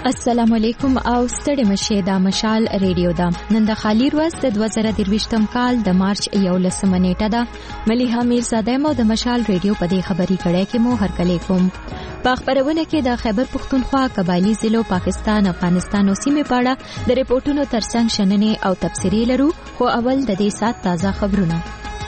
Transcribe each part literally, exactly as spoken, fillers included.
السلام علیکم او ستړي مشه د مشال ریډیو دا نن د خالی ورځ د دوه زره درویشتم کال د مارچ یولسمه نیټه ده مليحه میرزاده مو د مشال ریډیو په دې خبري کړه کې مو هرکلی کوم په خبرونه کې د خیبر پختونخوا قبایلی ضلعو پاکستان افغانستان او سیمې په اړه د ریپورتونو ترڅنګ شننې او تبصرې لرو خو اول د دې سات تازه خبرونه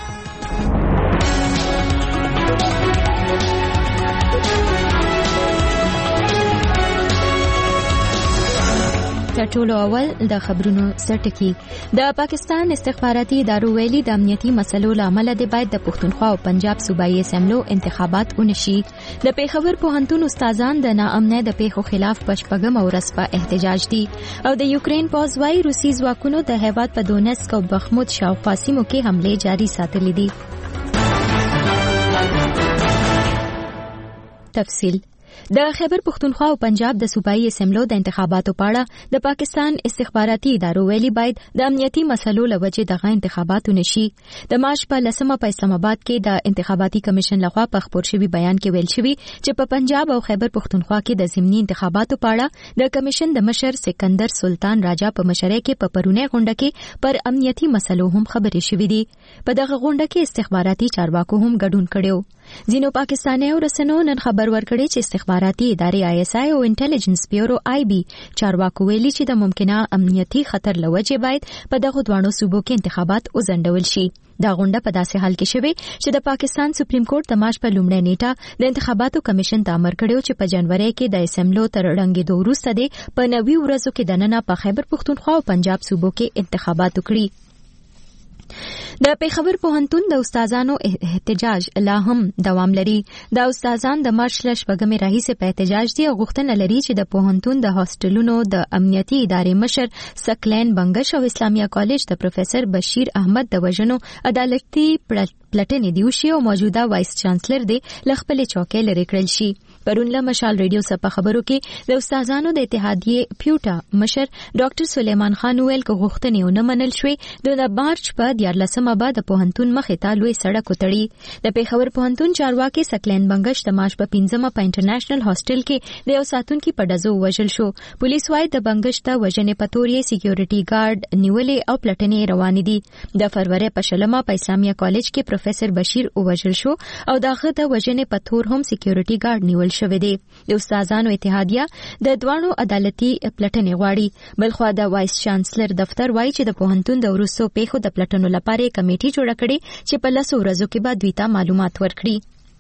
ټولو اول د خبرونو سرټکی د پاکستان استخباراتي ادارو ویلي د امنیتي مسلو لامل د باید د پښتونخوا او پنجاب صوبایي اسمبلو انتخابات ونشي د پیښور پوهنتون استادان د ناامنۍ د پیښو خلاف پشپغم او رسپا احتجاج دي او د یوکرين پوز وايي روسي ځواکونو د هیواد په دونسک او بخمود شاوخوا سیمو کې حمله جاري ساتلې دي. تفصیل د خیبر پختونخوا او پنجاب د صوبایي اسمبلو د انتخاباتو په اړه د پاکستان استخباراتي ادارو ویلي باید د امنیتي مسلو لوجې دغه انتخابات نشي. د مارچ په لسمه په اسلام آباد کې د انتخاباتي کمیشن لخوا په خبر شوی بیان کې ویل شوی چې په پنجاب او خیبر پختونخوا کې د ضمني انتخاباتو په اړه د کمیشن د مشر سکندر سلطان راجا په مشرۍ کې په پرونه غونډه کې پر امنیتي مسلو هم خبرې شوې دي. په دغه غونډه کې استخباراتي چارواکو هم ګډون کړو. ځینو پاکستاني رسنیو نن خبر ورکړی چې استخباراتي ادارې آی اس آی او انټيليجنس بیورو آی بي چارواکو ویلي چې د ممکنه امنیتي خطر لوجې باید په دغه دوانو صوبو کې انتخابات وزندول شي. دا غونډه په داسې حال کې شوه چې د پاکستان سپریم کورټ د مارچ په لومړۍ نیټه د انتخاباتو کمیشن ته امر کړو چې په جنوري کې د اسمبلو تر ړنګېدو وروسته د په نوي ورځو کې د نن په خیبر پختونخوا او پنجاب صوبو کې انتخابات وکړي. د پیښور پوهنتون د استادانو احتجاج لا هم دوام لري. د استادان د مارچ لشبګمې راهیسې په احتجاج دي او غوښتنه لري چې د پوهنتون د هاستلونو د امنیتي ادارې مشر سکلین بنگش او اسلامیه کالج د پروفیسور بشیر احمد د وژنو عدالتي پلټنې دی وشي او موجوده وایس چانسلر دی لخپل چوکۍ لري کړل شي. پرون له مشال ریډیو سره خبرو کې د استادانو د اتحادیې پیوټا مشر ډاکټر سلیمان خان ویل کو غوښتنې نه منل شوې د مارچ په دیارلسمه بعد د پوهنتون مخې ته لوی سړک وتړي. د پیښور پوهنتون چارواکي سکلین بنگش د مارچ په پنځمه په انټرنیشنل هاستل کې د یو ساتونکي په ډزو وژل شو. پولیس وايي د بنگش ته وژنې په تور یې سکیورټي ګارد نیولې او پلټنې روانې دي. د فروری په شلمه په اسلامیه کالج کې پروفیسور بشیر وژل شو او دغه د وژنې په تور هم سکیورټي ګارد نیول شوی دی. د استادانو اتحادیه د دوانو عدالتي پلټنې غواړي. بلخوا د وایس چانسلر دفتر وایي چې د پوهنتون د وروستو پیښو د پلټنو لپاره کمیټي جوړه کړې چې په لسو ورځو کې به دوی ته معلومات ورکړي.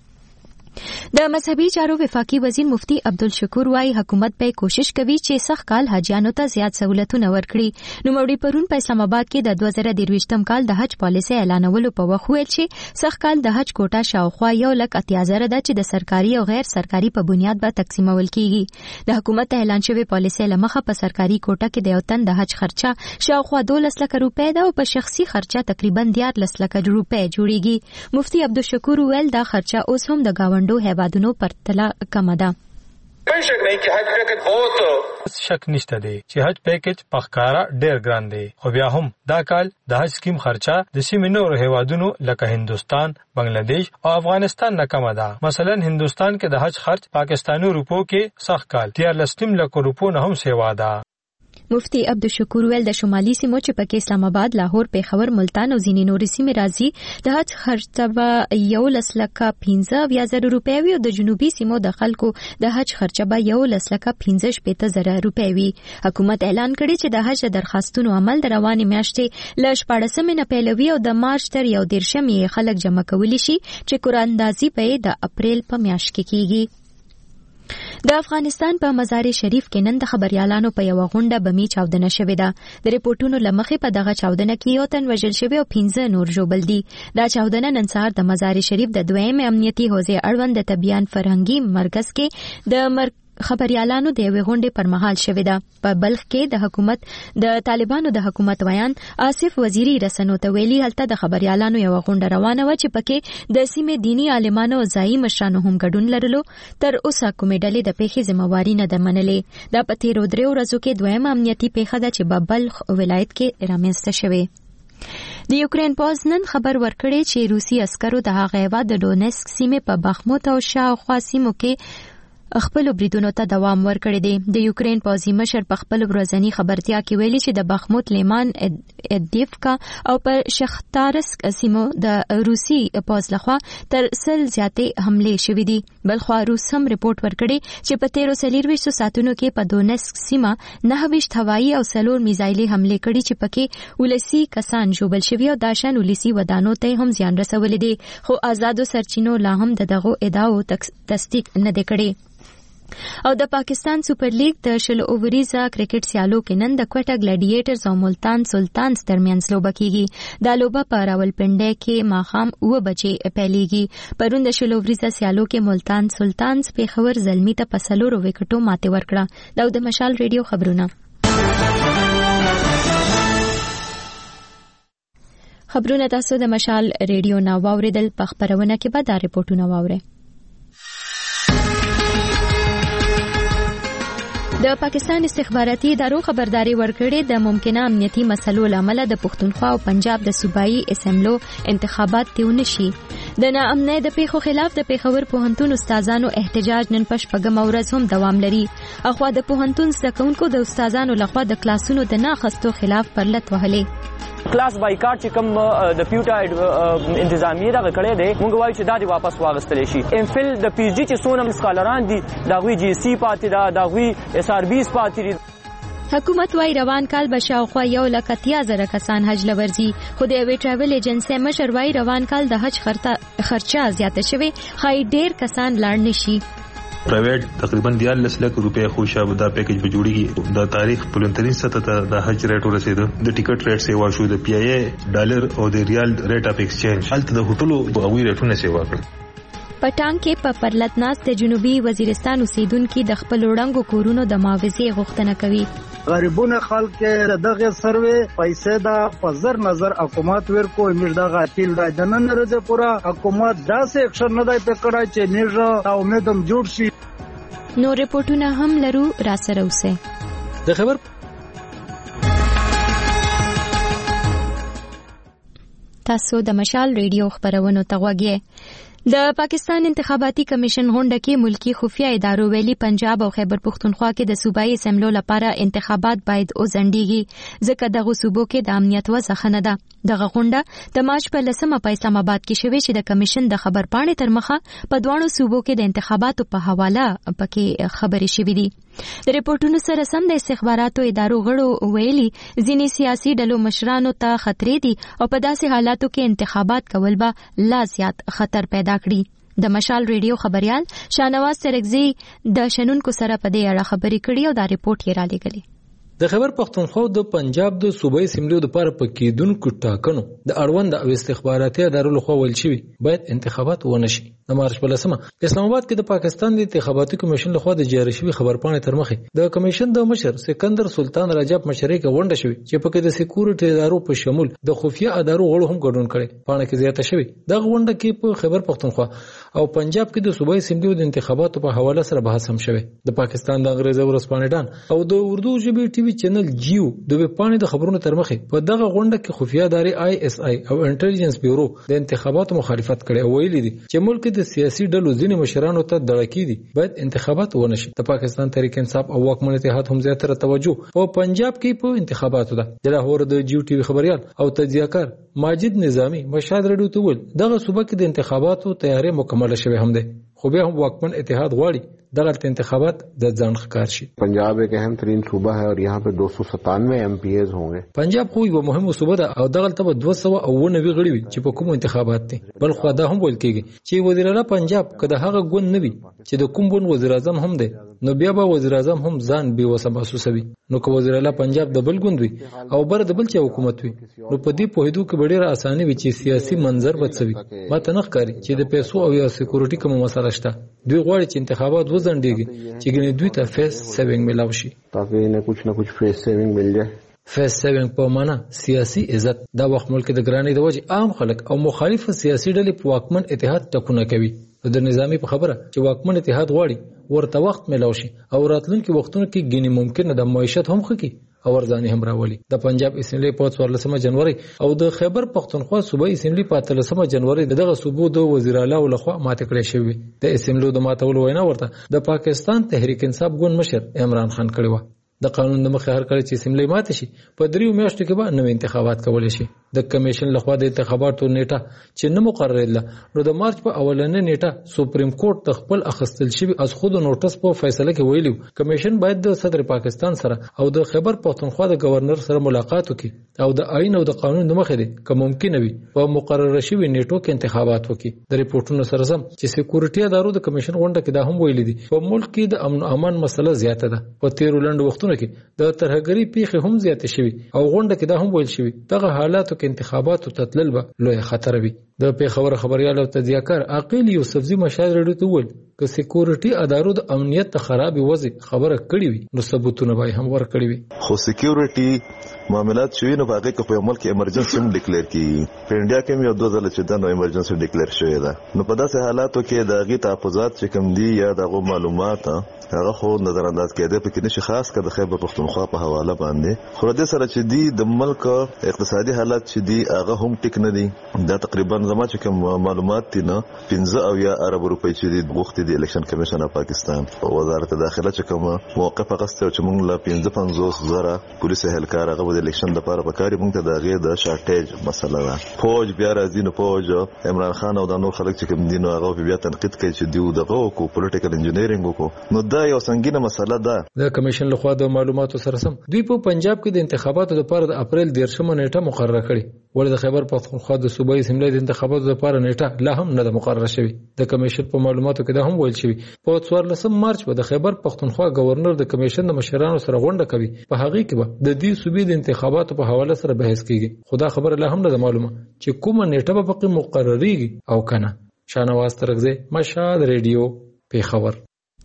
د مذهبي چارو وفاقي وزیر مفتی عبدالشکور وايي حکومت به کوشش کوي چې سخت کال حاجیانو ته زیات سہولتونه ورکړي. نو موري پرون په اسلام آباد کې د دوه زره درویشتم کال د حج پالیسي اعلانولو په وخت ویل چې سخت کال د حج کوټه شاوخوا یو لک اتیا زره ده چې د سرکاري او غیر سرکاري په بنیاد به تقسیمول کیږي. د حکومت اعلان شوی پالیسي لمخه په سرکاري کوټه کې د یو تن د حج خرچه شاوخوا دولس لک روپۍ ده او په شخصي خرچه تقریبا دیارلس لک روپۍ جوړیږي. مفتی عبدالشکور ویل دا خرچه اوس هم د گاونډ هیوادونو پرتله کم ده. کوم شک نه چې حج پیکج بہت شک نشته دی چې حج پیکج پخکارا ډیر ګران دی. خو بیا هم دا کال د حج سکیم خرچه د سیمې نورو هیوادونو لکه هندستان، بنگلاديش او افغانستان نه کم ده. مثلا هندستان کې د حج خرچ پاکستاني روپو کې سخت کال دیارلس لک روپو نه هم سیوا ده. مفتی عبدالشکور ویل د شمالي سیمو چې پکې اسلام آباد، لاهور، پیښور، ملتان او ځینې نورې سیمې راځي د حج خرچه به یو لس لکه پنځه اویا زره روپۍ وي او د جنوبي سیمو د خلکو د حج خرچه به یو لس لکه پنځه شپېته زره روپۍ وي. حکومت اعلان کړی چې د حج درخواستونو عمل د روانې میاشتې له شپاړسمې نه پیلوي او د مارچ تر یو دېرشمې خلک جمع کولی شي چې قراندازي به د اپریل په میاشت کې کیږي. د افغانستان په مزار شریف کې نن د خبريالانو په یو غونډه بمی چاودنه شوې ده. د ریپورتونو لمخې په دغه چاودنه کې یو تن وژل شوی او پنځه نور ژوبل دي. دا چاودنه نن سهار د مزار شریف د دویم امنیتي حوزې اړوند د طبيان فرهنګي مرکز کې د مر خبريالانو د یوې غونډې پر مهال شوې ده. په بلخ کې د حکومت د طالبانو د حکومت ویان آصف وزیری رسنو ته ویلي هلته د خبريالانو یو غونډه روانه و چې پکې د سیمې دینی عالمانو او ځایي مشرانو هم ګډون لرلو. تر اوسه کومې ډلې د پیښې ذمہواري نه ده منلې. دا په تیرو دریو ورځو کې دویم امنیتي پیښه ده چې په بلخ ولایت کې رامنځته شوې. د یوکرين پوز نن خبر ورکړی چې روسي عسکرو د هغه هیواد د دونسک سیمې په بخموت او شاوخوا سیمو کې خپل بریدونو ته دوام ورکړی دی. د یوکرين پوځي مشر په خپل ورځنی خبرتیا کې ویلي چې د بخموت لیمان ادیفکا او پر شختارسک سیمو د روسي پوځ لخوا تر سل زیاتې حمله شوې دي. بلخوا روس هم رپورټ ورکړي چې په تیرو څلورویشتو ساعتونو کې په دونسک سیمه نهه ویشت هوایي او څلور میزایلي حمله کړي چې پکې ولسی کسان ژوبل شوي او داشان ولسی ودانو ته هم زیان رسولي دي، خو آزادو سرچینو لا هم د دغو ادعاو تصدیق نه دی کړی. او د پاکستان سپر لیګ د شل اووریزه کرکټ سیالو کې نن د کوټا ګلیډیټرز او ملتان سلطانز ترمنځ لوبه کیږي. دا لوبه په راولپنډي کې ماښام اوه بجې پیلېږي. پرون د شل اووریزه سیالو کې ملتان سلطانز پیښور زلمی ته په څلورو وکټو ماتې ورکړه. دا د مشال ریډیو خبرونه. خبرونه تاسو د مشال ریډیو نا واوریدل. په خبرونه کې به دا ریپورتونه واورئ. د پاکستان استخباراتي ادارو خبرداري ورکړې د ممکنه امنیتي مسلو لامل د پښتونخوا او پنجاب د صوبایي اسمبلو انتخابات تیونه شي. د ناامنۍ د پیښو خلاف د پیښور پوهنتون استادانو احتجاج نن په شپږم ورځ هم دوام لري. اخوا د پوهنتون زده کوونکو د استادانو لخوا د کلاسونو د نه اخیستو خلاف پرلت وهلې. کلاس بایکاټ چې کوم د پیوټا انتظامیه دغه کړی دی، موږ وایو چې دا دی واپس واغستلی شي. ام فل د پی ایچ ډي چې څونه سکالران دي د هغوی جی سی پاتې ده، د هغوی اس آر بیس پاتې دي. حکومت وايي روان کال به شاوخوا یو لک اتیا زره کسان حج لورځي، خو د یوې ټراول ایجنسۍ مشر وايي روان کال د حج خرچه زیاته شوې، ښایي ډېر کسان لاړ نشي. پرایویټ تقریبا دیارلس لک روپے خوشاب دا پیکج به جوړیږي. دا تاریخ بلندترین سطح ته د حج ریټ ورسېده. د ټیکټ ریټ سیوا شو، د پی ای ډالر او د ریال ریټ اف ایکسچینج هلته د هوټلو او ریټونه سیوا کړ. پټان کې په پرلتناس د جنوبي وزیرستان اوسیدونکو د خپل وړاندو کورونو د معاوضې غوښتنه کوي. غریبونه خلک دغه سروې پیسې دا پزر نظر حکومت ورکو امید دغه اپیل دا د نن ورځې پورا حکومت داسې اکشن نه دی پکړای چې نیژه او امیدم جوړ شي. نو ریپورتونه هم لرو، را سره اوسئ. د خبر تاسو د مشال ریډیو خبرونو ته غوږی. د پاکستان انتخاباتي کمیشن غونډه کې ملکی خفیه ادارو ویلي پنجاب او خیبر پختونخوا کې د صوبایي اسمبلو لپاره انتخابات باید وځنډیږي ځکه دغه صوبو کې د امنیت وضع ښه نه ده. دغه غونډه د مارچ په لسمه په اسلام آباد کې شوې چې د کمیشن د خبرپاڼې تر مخه په دواړو صوبو کې د انتخاباتو په حواله پکې خبرې شوې دي. د ریپورتونو سره سم د استخباراتو ادارو غړو ویلي ځینې سیاسي ډلو مشرانو ته خطرې دي او په داسې حالاتو کې انتخابات کول به لا زیات خطر پیدا کړي. د مشال ریډیو خبريال شاهنواز ترکزی د شنونکو سره په دې اړه خبرې کړې او دا ریپورت یې را لېږلی. د خیبر پختونخوا د پنجاب د صوبایي اسمبلو لپاره پکېدونکو ټاکنو د اړوند او استخباراتي ادارو لخوا ویل شوي باید انتخابات ونه شي. د مارچ په لسمه اسلام آباد کې د پاکستان د انتخاباتي کمیشن لخوا د جاری شوي خبرپاڼې تر مخې د کمیشن د مشر سکندر سلطان رجب مشرۍ کې غونډه شوې چې پکې د سکیورټي ادارو په شمول د خفیه ادارو غړو هم ګډون کړي. پاڼه کې زیاته شوې د غونډه کې په خیبر پختونخوا او پنجاب کې د صوبایي اسمبلو د انتخاباتو په حواله سره بحث هم شوی. د پاکستان د انګریزي ورځپاڼې ډان او د اردو ژبې ټي وي چینل جیو د ویبپاڼې د خبرونو تر مخې په دغه غونډه کې خفیه ادارې آی اس آی او انټيليجنس بیورو د انتخاباتو مخالفت کړي او ویلي دي چې ملک د سیاسي ډلو ځینې مشرانو ته دړکی دي باید انتخابات ونه شي. د پاکستان تحریک انصاف او واکمن اتحاد هم زیاتره توجه په پنجاب کې په انتخاباتو ده. د لاهور د جیو ټي وي خبريال او تجزیه‌کار ماجد نظامی مشهد رډیو ته ویل دغه صوبه کې د انتخاباتو تیاری مکمل شوه هم ده، خو بیا هم واکمن اتحاد غواړي دغه انتخابات د ځان ښکار شي. पंजाब एक अहम तरीन सूबा है और यहाँ पे दो सौ सतानवे एम पी एज होंगे. पंजाब خو یو مهمه صوبه ده او دغه ته دوه سوه او نوي غړي وي چې په کوم انتخابات دي. بل خو دا هم ویل کېږي چې وزیر اعلی پنجاب کده هغه ګوند نه وي چې د کوم ګوند وزیر اعظم هم دی نو بیا به وزیر اعظم هم ځان به وسه محسوسوي. نو که وزیر اعلی پنجاب د بل ګوند وي او بر د بل چا حکومت وي نو په دې په هدو کې ډېره اسانه وي چې سیاسي منظر بدسوي. ماته نه ښکاري چې د پیسو او یا سکیورټي کوم مسله شته. دوی غواړي چې انتخابات وځنډيږي چې ګنې دوی ته فیس سیوینګ ملاوي شي تاکہ انہیں کچھ نہ کچھ فیس سیوینګ مل جائے. فیس سیوینګ په معنا سیاسي عزت. دا وخت ملک د ګرانی د وجه عام خلک او مخالف سیاسي ډلې په واکمن اتحاد ټکونه کوي. د نظامی په خبره چې واکمن اتحاد غواړي ورته وخت ملاوي شي او راتلونکي وختونو کې ګنې ممکنه د معیشت هم خکې او ورځاني هم راولي. د پنجاب اسمبلی په څوارلسمه جنوري او د خیبر پختونخوا صوبایي اسمبلی په اتلسمه جنوري دغه صوبو د وزیر اعلی لخوا ماته کړې شوې. د اسمبلی د ماتولو وینا ورته د پاکستان تحریک انصاف ګوند مشر عمران خان کړی و. د قانون د مخه هر کله چې اسمبلی ماته شي په دریو میاشتو کې به نوې انتخابات کولای شي. د کمیشن لخوا د انتخاباتو نیټه چې نه مقرره ده نو د مارچ په اولنې نیټه سپریم کورټ د خپل اخستل شوی از خود نوټس په فیصله کې ویلو کمیشن باید د صدر پاکستان سره او د خیبر پختونخوا د گورنر سره ملاقات وکړي او د آئین او د قانون د مخه ده که ممکن وي په مقرره شوی نیټو کې انتخابات وکړي. د ریپورتونو سره سم چې سکیورټي ادارو د کمیشن غونډه کې دا هم ویلي دي په ملک کې د امن امان مسله زیاته ده. په تیرو لنډ وختونو کې د ترهګری پیښې هم زیاتې شوي او غونډه کې دا هم ویل شوی دغه حالاتو کې انتخاباتو تتلل به لوی خطر وي. د پیښور خبريال او تجزیه‌کار عاقل یوسفزي مشال رډو ته ویل که سکیورټي ادارو د امنیت ته خراب وضع خبره کړې وي نو ثبوتونه به هم ورکړي وي. خو سکیورټي معاملات شوی نو هغه کې په ملک ایمرجنسي هم ډیکلیئر کیږي. په انډیا کې یو دوه ځله چې دا نو ایمرجنسي ډیکلیئر شوی ده نو په داسې حالاتو کې د غي تحفظات چې کوم دي یا دغه معلومات هغه خو نظر انداز کېده په کې نشي خاص کړه د خیبر پختونخوا په حواله باندې. خو د سره چې دی د ملک اقتصادي حالات چې دی هغه هم ټیک نه دي. دا تقریبا زما چې کوم معلومات دي نه پنځه او یا ارب روپۍ چې دی وخت دی الیکشن کمیشن اف پاکستان او وزارت داخله چې کوم موقف غسته چې موږ لا پنځه پنځوس زره پولیس اهلکار هغه د الیکشن لپاره پکاري موږ ته د غیر د شارټیج مسله ده. فوج بیا راځي نو فوج عمران خان او د نور خلک چې کوم دي نو هغه بیا تنقید کوي چې دی دغه کو پولیټیکل انجینیرینګ وکړو نو دا یو څنګه مسله ده. د کمیشن لخوا د معلوماتو سره سم دوی په پنجاب کې د انتخاباتو لپاره د اپریل دیرشمه نیټه مقرره کړې ولې د خیبر پختونخوا د صوبایي اسمبلی د انتخاباتو لپاره نیټه لا هم نه ده مقرره شوې. د کمیشن په معلوماتو کې دا هم ویل شوی په څوارلسم مارچ به د خیبر پختونخوا گورنر د کمیشن د مشرانو سره غونډه کوي په هغه کې به د دې صوبې د انتخاباتو په حواله سره بحث کیږي. خدا خبر لا هم نه معلومه چې کومه نیټه به پکې مقرریږي او کنه. شانواز ترغزه مشهد ریډیو پیښور.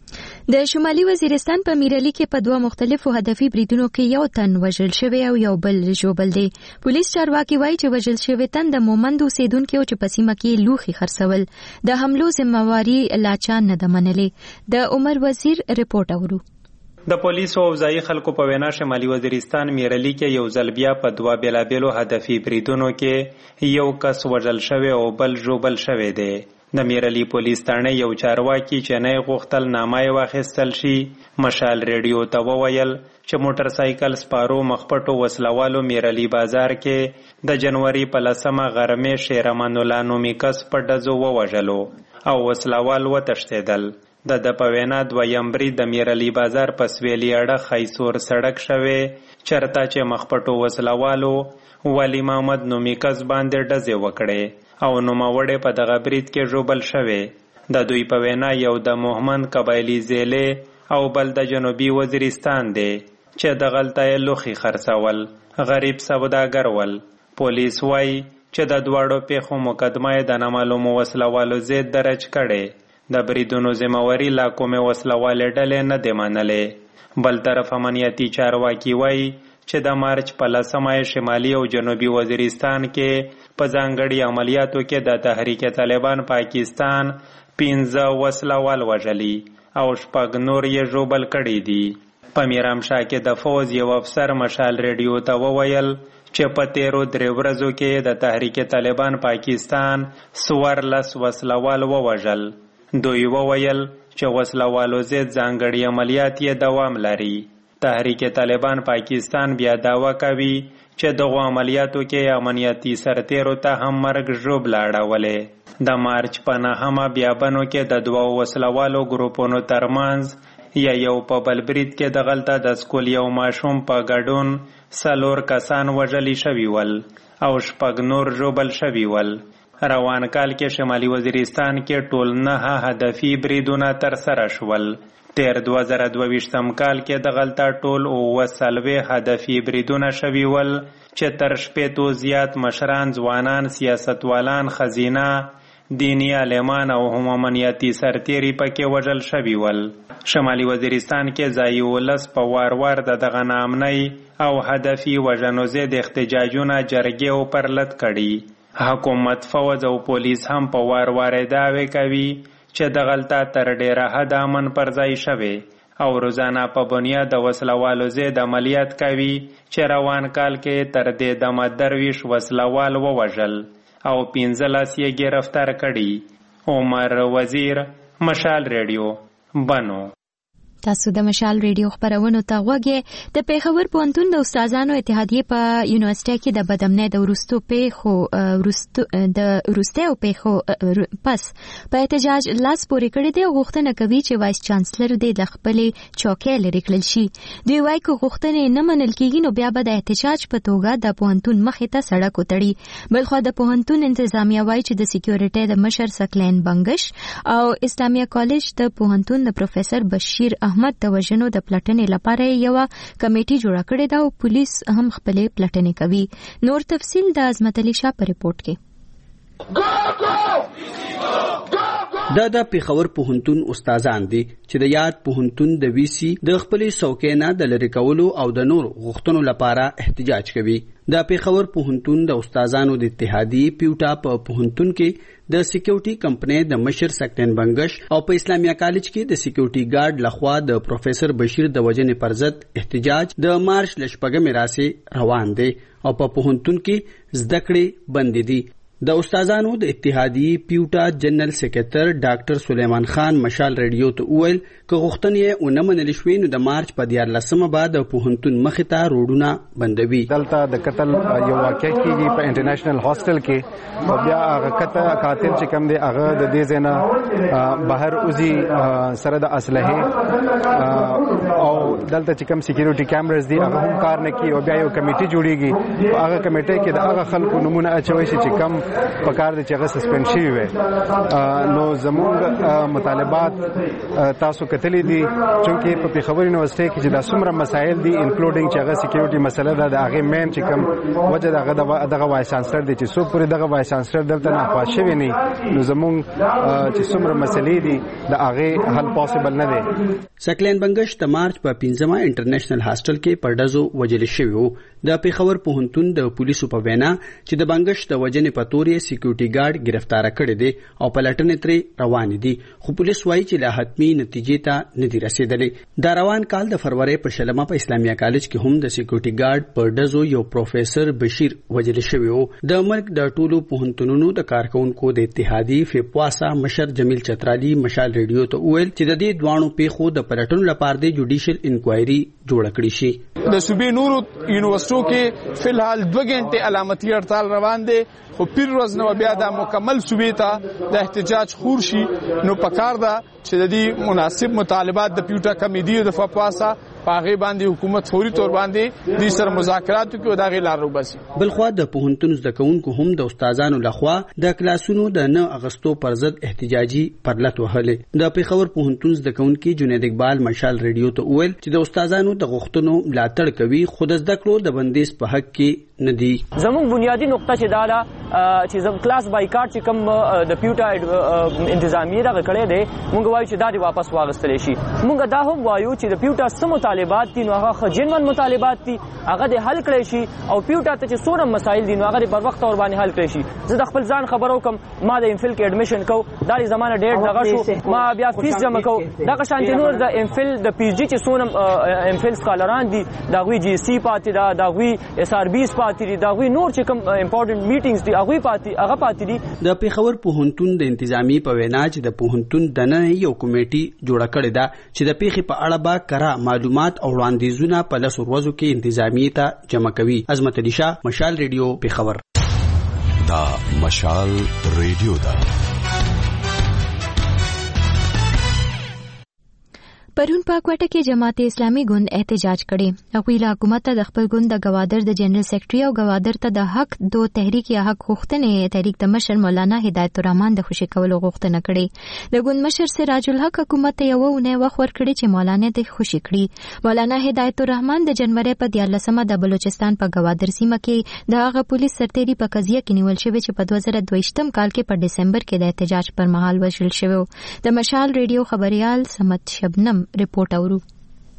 د شمالي وزیرستان په میرالي کې په دوه مختلفو هدفي بریدونو کې یو تن وژل شوی او یو بل ژوبل دی. پولیس چارواکي وایي چې وژل شوی تن د مومند اوسیدونکو چې په سیمه کې لوخي خرڅول د حملو ذمہواری لاچان نه ده منلې. د عمر وزیر رپورټ اورو. د پولیسو او ځایي خلکو په وینا شمالي وزیرستان میرالي کې یو ځل بیا په دوه بیلابیلو هدفي بریدونو کې یو کس وژل شوی او بل ژوبل شوی دی. د میرالي پولیس تانه یو چارواکي چې نه غوښتل نامه واخیستل شي مشال ریډیو ته وویل چې موټر سایکل سپارو مخپټو وسلوالو میرالي بازار کې د جنوري په لسمه غرمې شیرمان الله نومي کس په ډزو ووژلو او وسلوال وتښتېدل. د د په وینا دویم برید د میرالي بازار په سویلي اړه خیسور سړک شوی چرته چې مخپټو وسلوالو ولی محمد نومي کس باندې ډزې وکړې او نوموړی په دغه برید کې ژوبل شوی. د دوی په وینا یو د موهمن قبایلي زیلې او بل د جنوبي وزیرستان دی چې دغلته یې لوښي خرڅول غریب سوداګر ول. پولیس وایي چې د دواړو پیښو مقدمه یې د نامعلومو وسلوالو ضد درج کړې. د بریدونو ذمہواري لا کومې وسلوالې ډلې نه دي منلې. بل طرف امنیتي چارواکي وایي چې د مارچ په لسمه شمالي او جنوبي وزیرستان کې په ځانګړي عملیاتو کې د تحریک طالبان پاکستان پنځه وسلوال وژلي او شپږ نور یې ژوبل کړي دي. په میرامشاه کې د فوز یو افسر مشال ریډیو ته وویل چې په تیرو درې ورځو کې د تحریک طالبان پاکستان څوارلس وسلوال ووژل. دوی وویل چې وسلوالو ضد ځانګړي عملیات یې دوام لري. تحریک طالبان پاکستان بیا دعوا کوي چې دغه عملیاتو کې امنیتي سرتیرو ته هم مرګ ژوبله اړولې. د مارچ په نهمه بیابانو کې د دوه وسلوالو ګروپونو ترمنځ یا یو په بل برید کې دغلته د سکول یو ماشوم په ګډون څلور کسان وژلي شوي ول او شپږ نور ژوبل شوي ول. روان کال کې شمالي وزیرستان کې ټول نه هدفي بریدونه ترسره شول. تیر دوه زره دوه ویشتم کال کې دغلته ټول اووه څلوېښت هدفي بریدونه شوي ول چې تر شپېتو زیات مشران ځوانان سیاستوالان ښځینه دینی عالمان او هم امنیتي سرتیري پکې وژل شوي ول. شمالي وزیرستان کې ځایي ولس په وار وار د دغه ناامنۍ او هدفي وژنو ضد احتجاجونه جرګې او پرلت کړي. حکومت فوج او پولیس هم په وار وار دعوې کوي چې دغلته تر ډیره حد امن پر ځای شوی او روزانه په بنیاد د وسلوالو ضد عملیات کوي چې روان کال کې تر دې دمه درویش وسلوال ووژل او پنځلس یې گرفتار کړي. عمر وزیر، مشال ریډیو، بنو. تاسو د مشال ریډیو خبرونو ته غوږی. د پیښور پوهنتون د استادانو اتحادیې په یونیورسيټي کې د بدامنۍ د وروستو پیښو وروستو د وروستیو پیښو پس په احتجاج لاس پورې کړی دی او غوښتنه کوي چې وایس چانسلر دې د خپلې چوکۍ لرې کړل شي. دوی وایي که غوښتنې نه منل کېږي نو بیا به د احتجاج په توګه د پوهنتون مخې ته سړک وتړي. بلخوا د پوهنتون انتظامیه وایي چې د سکیورټي د مشر سکلین بنگش او اسلامیه کالج د پوهنتون د پروفیسور بشیر احمد د وژنو د پلټنې لپاره یو کمیټي جوړه کړې ده او پولیس هم خپلې پلټنې کوي. نور تفصیل د عظمت علي شاه په ریپورت کې. دا د پیښور پوهنتون استادان دي چې د یاد پوهنتون د وی سی د خپلې څوکۍ نه د لرې کولو او د نور غوښتنو لپاره احتجاج کوي. د پیښور پوهنتون د استادانو د اتحادیې پیوټا په پوهنتون کې د سکیورټي کمپنۍ د مشر سکلین بنگش او په اسلامیه کالج کې د سکیورټي ګارد لخوا د پروفیسور بشیر د وژنې پر ضد احتجاج د مارچ لشپږمې راسې روان دی او په پوهنتون کې زده کړې بندې دي. د استادانو د اتحادیې پیوټا جنرال سکریټر ډاکټر سلیمان خان مشال ریډیو ته وویل که غوښتنې ونه منل شوې نو د مارچ په دیارلسمه به د پوهنتون مخې ته روډونه بندوي. دلته د قتل یو واقع کېږي په انټرنیشنل هاسټل کې او بیا هغه قاتل چې کوم دی هغه د دې ځای نه بهر وځي سره د اسلحې او دلته چې کوم سکیورټي کیمراز دي هغه هم کار نه کوي او بیا یو کمیټي جوړیږي. هغه کمیټي کې د هغه خلکو نمونه اچوي چې کم په کار دي چې هغه سسپند شوي وي. نو زموږ مطالبات تاسو کتلې دي چونکې په پیښور یونیورسيټي کې چې دا څومره مسایل دي انکلوډینګ چې هغه سکیورټي مسله ده د هغه مین چې کوم وجه دغه دغه وایس چانسلر دي چې څو پورې دغه وایس چانسلر دلته نه خوا شوی نه نو زموږ چې څومره مسلې دي د هغه حل پاسبل نه دی. سکلین بنگش د مارچ په پنځمه انټرنیشنل هاسټل کې پردازو وجل شوی وو. د پیښور پوهنتون د پولیسو په وینا چې د بنگش د وجنې په تور یې سکیورټي ګارد گرفتار کړی دی او پلټنې ترې روان دي خو پولیس وایي چې لا حتمی نتیجې ته نه دي رسیدلې. د روان کال د فروری په شلمه په اسلامیه کالج کې هم د سکیورټي ګارد پردازو یو پروفیسور بشیر وجل شوی وو. د مرګ د ټولو پوهنتونونو د کارکونکو د اتحادیې فپواسا مشر جمیل چترالی مشال ریډیو ته وویل چې د دې دوانو پیښو د پلټنو لپاره د جوډیشل انکوایري جوړه کړې شي. د صوبې نورو یونیورسيټو کې فلحال دوه غنټې علامتي هړتال روان دي خو پیر ورځ نو بیا د مکمل صوبې ته د احتجاج خور شي نو پکار ده چې د دې مناسب مطالبات د پیوټا کمیټې د فپواسا پاغه باندې حکومت فوري تور باندې د سر مذاکرات کوي دا غي لارو باسي. بلخوا د پوهنتون زده کوونکو هم د استادانو لخوا د کلاسونو د نه اغستو پر ضد احتجاجي پرلط وهلې. د پیښور پوهنتون زده کوونکي جنید اقبال مشال ریډیو ته وویل چې د استادانو د غوښتنو ملاتړ کوي خو د زده کړو د بندیز په حق کې نه دي. زموږ بنیادی نقطه چې دا چې زم کلاس بایکاټ چې کوم د پیوټا انتظامیه دا کړی دی موږ وایو چې دا دی واپس واغستل شي. موږ دا هم وایو چې د پیوټا سم مطالبات دي نو هغه جنون مطالبات دي هغه د حل کړی شي او پیوټا ته چې څومره مسایل دي نو هغه په وخت اور باندې حل کړی شي. زه د خپل ځان خبرو کوم ما د امفل کې اډمیشن کو دا زمانه ډیټ دغه شو ما بیا فیس جمع کو دغه شانتي نور د امفل د پی ایچ ډي چې څومره امفل سکالران دي دا غوي جی سی پاتې دا دا غوي اس آر بی پاتې دي دا غوي نور چې کوم امپورټنت میټینګز دي هغه پاتې هغه پاتې دي. د پیښور پوهنتون د انتظامی په وینا چې د پوهنتون دنه یو کمیټي جوړه کړې ده چې د پیښې په اړه به کرا معلومات او وړاندیزونه په لسو ورځو کې انتظامی ته جمع کوي. عظمت علي شاه مشال ریډیو پیښور. دا مشال ریډیو ده. پرون په کوټه کې جماعت اسلامي ګوند احتجاج کړي. هغوی له حکومت ته د خپل ګوند د گوادر د جنرال سیکرټري او گوادر ته د حق دو تحریک یا حق غوښتنې تحریک د مشر مولانا هدایت الرحمن د خوشي کولو غوښتنه کړي. د ګوند مشر سراج الحق حکومت ته یو ونه وخت ورکړي چې مولانا د خوشي کړي. مولانا هدایت الرحمن د جنوري په دیارلسمه د بلوچستان په گوادر سیمه کې د هغه پولیس سرتیري په قضیه کې نیول شوی چې په دوه زره دویشتم کال کې په دسمبر کې د احتجاج پر مهال وژل شوی. د مشال ریډیو خبريال سمت شبنم رپورٹ اورو.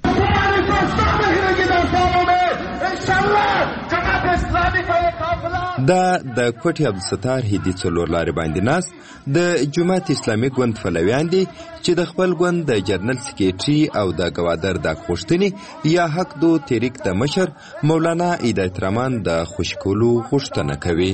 انشاءاللہ جماعت اسلامی کا ایک قافلہ دا د کوټي عبدالستار هدي څلور لارې باندې ناست د جماعت اسلامي ګوند پلویان دي چې د خپل ګوند د جنرال سکریټري او د ګوادر د غوښتنې یا حق دو تحریک د مشر مولانا هدایت رحمان د خوشي کولو غوښتنه کوي.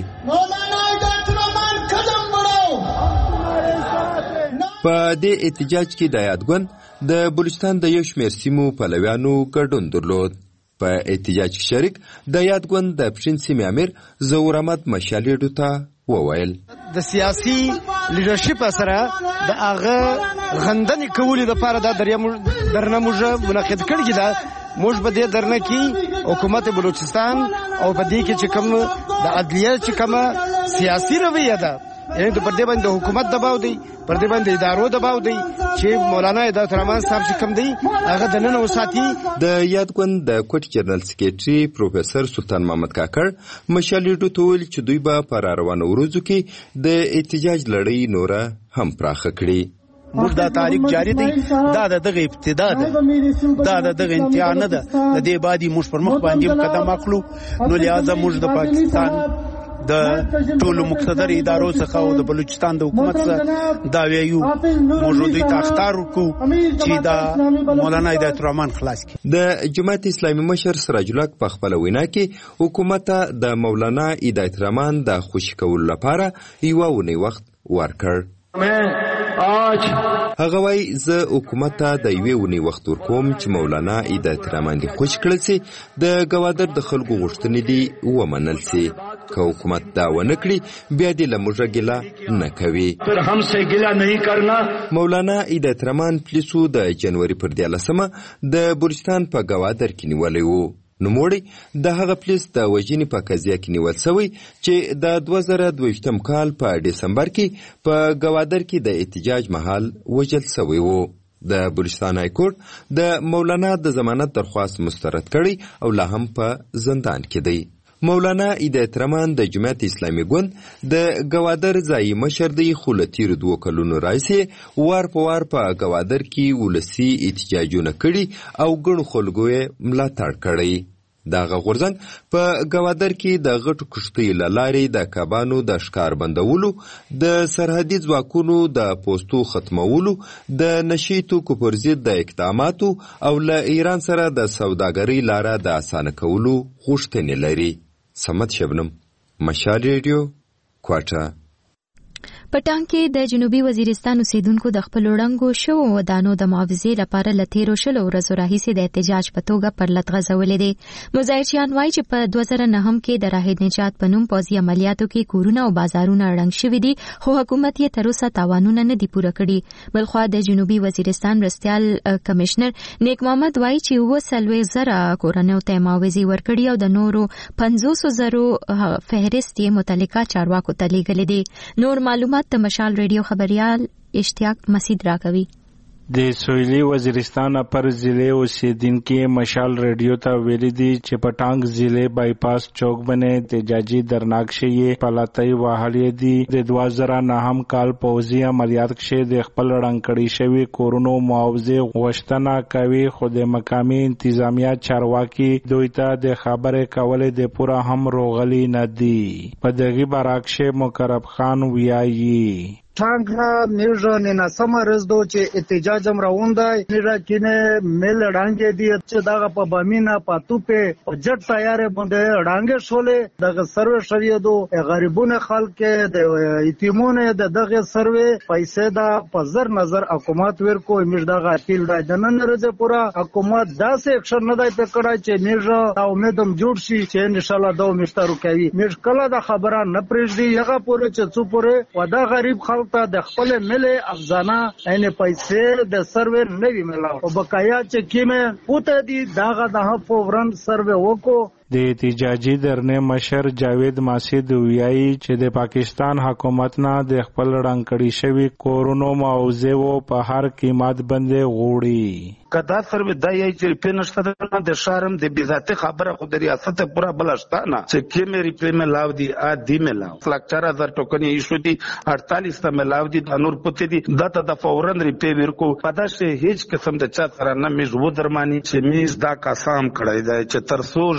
په دې احتجاج کې د یادګوند د بلوچستان د یو شمېر سیمو پلویانو ګډون درلود. په احتجاج کې شریک د یادګوند د پښین سیمې امیر ظهور احمد مشالیډو ته وویل د سیاسي لیډرشپ سره د هغه غندنې کولو لپاره دا درنه موږ منعقد کړي ده. موږ په دې درنه کې حکومت بلوچستان او په دې کې چې کوم د عدلیه چې کومه سیاسي رویه ده یعنی د پر دې باندې حکومت دباو دی، پر دې باندې ادارو دباو دی چې مولانا هدایت رحمان صاحب چې کوم دی هغه د نن وساتي. د یادګوند د کوټ جنرال سکریټري پروفیسور سلطان محمد کاکړ مشالیډو ته ویل چې دوی به په راروانو ورځو کې د احتجاج لړۍ نوره هم پراخه کړي. موږ دا تاریخ جاری دی، دا د دغه ابتدا ده، دا د دغه انتها نه ده. د دې بعدي موږ پر مخ باندې قدم اخلو. نو لہذا موږ د پاکستان د ټولو مقتدر ادارو څخه او د بلوچستان د حکومت څخه دا ویو موږ دوی ته اختار وکړو چې دا مولانا هدایت رحمان خلاص کړي. د جماعت اسلامي مشر سراج الحق په خپل وینا کې حکومت ته د مولانا هدایت رحمان د خوشي کولو لپاره یو ونی وخت ورکړ. هغه وایي زه حکومت ته د یوې ونې وخت ورکوم چې مولانا هدایت رحمان دې خوشي کړل سي، د ګوادر د خلکو غوښتنې دې ومنل سي. که حکومت دا ونه کړي بیا دې له موږ ګیله نه کوي. مولانا هدایت رحمان پولیسو د جنوري پر دیارلسمه د بلوچستان په ګوادر کې نیولی و. نوموړی د هغه پولیس د وژنې په قضیه کې نیول شوی چې د دوه زره دویشتم کال په ډسمبر کې په ګوادر کې د احتجاج مهال وژل شوی و. د بلوچستان های کورټ د مولانا د ضمانت درخواست مسترد کړی او لا هم په زندان کې دی. مولانا هدایت رحمان د جماعت اسلامي ګوند د ګوادر ځایي مشر دی، خو له تیرو دوو کلونو راهیسې وار په وار په ګوادر کې ولسي احتجاجونه کړي او ګڼو خلکو یې ملاتړ کړی. دغه غورځنګ په ګوادر کې د غټو کښتیو له لارې د کبانو د ښکار بندولو، د سرحدي ځواکونو د پوستو ختمولو، د نشي توکو پر ضد د اقداماتو او له ایران سره د سوداګرۍ لاره د اسانه کولو غوښتنې لري. سمت شبنم، مشال ریډیو، کوټه. په ټانګ کې د جنوبي وزیرستان اوسیدونکو د خپل وړاندو شوو ودانو د معاوضې لپاره له تیرو شلو ورځو راهیسې د احتجاج په توګه پر لټ غځولې دي. مظاهرچیان وایي چې په دوه زره نهم کې د راهد نجات په نوم پوځي عملیاتو کې کورونه او بازارونه ړنګ شوي دي، خو حکومت یې تر اوسه تاوانونه نه دي پوره کړي. بلخوا د جنوبي وزیرستان مرستیال کمشنر نیک محمد وایي چې اووه څلوېښت زره کورنیو ته معاوضې ورکړي او د نورو پنځوسو زرو فهرست یې متعلقه چارواکو ته لیږلي دي. نور معلومات د مشال ریډیو خبريال اشتیاق مسید راکوي. د سویلي وزیرستان اپر ضلع اوسیدونکو مشال ریډیو ته ویلي دي چې په ټانګ ضلع بایپاس چوک باندې احتجاجي درناک شي پلاتای وهلې دي. د دوه زره نهم کال پوځي عملیات کې د خپل رنګ کړي شوی کورونو معاوضه غوښتنه کوي، خو د مقامي انتظامیه چارواکي دوی ته د خبرې کولې د پوره هم روغلي نه دي. په دغه برعکس مقرب خان ویایي ټانګه نیژه نناسمه رزدو چې احتجاج هم راوندای نیژه کینه مل ډانګې دی چې دغه په بامینا پاتو په جټ تیارې باندې ډانګې شولې دغه سروې شوی دو غریبونه خلک د یتیمونه د دغه سروې پیسې دا په زر نظر حکومت ورکو مش دغه اپیل دا جنن رځه پورا حکومت داسې اکشن نه دی پکړای چې نیژه دا امیدم جوړ شي چې ان شاء الله دا مشترو کوي. مش کله دا خبره نه پرېږدي هغه پورې چې څو پورې ودا غریب خلک ته د خپل ملي افزانه ان پیسې د سروې نوی ملاو او بقایا چې کیمه پوته دي داغه د فورن سروې وکړو. د احتجاجي درنه مشر جاوید ماسید ویایي چې د پاکستان حکومت نه د خپل رنګ کړي شوی کورونو معاوضه و په هر قیمت باندې غوړي. کدا سروې د یی چې پینشته د شارم د بیزاته خبره خو د ریاست پورا بلشتانه چې کیمه ریپلی ملاو دي ا دی ملاو فلکچر هزار ټوکنې ایشو دي اړتالیس ته ملاو دي د نور پته دي دته د فورن ریپلی ورکو پداشه هیڅ قسم د چا سره نه میز و درمانی چې میز دا قسم کړی دی چې ترسو ژوند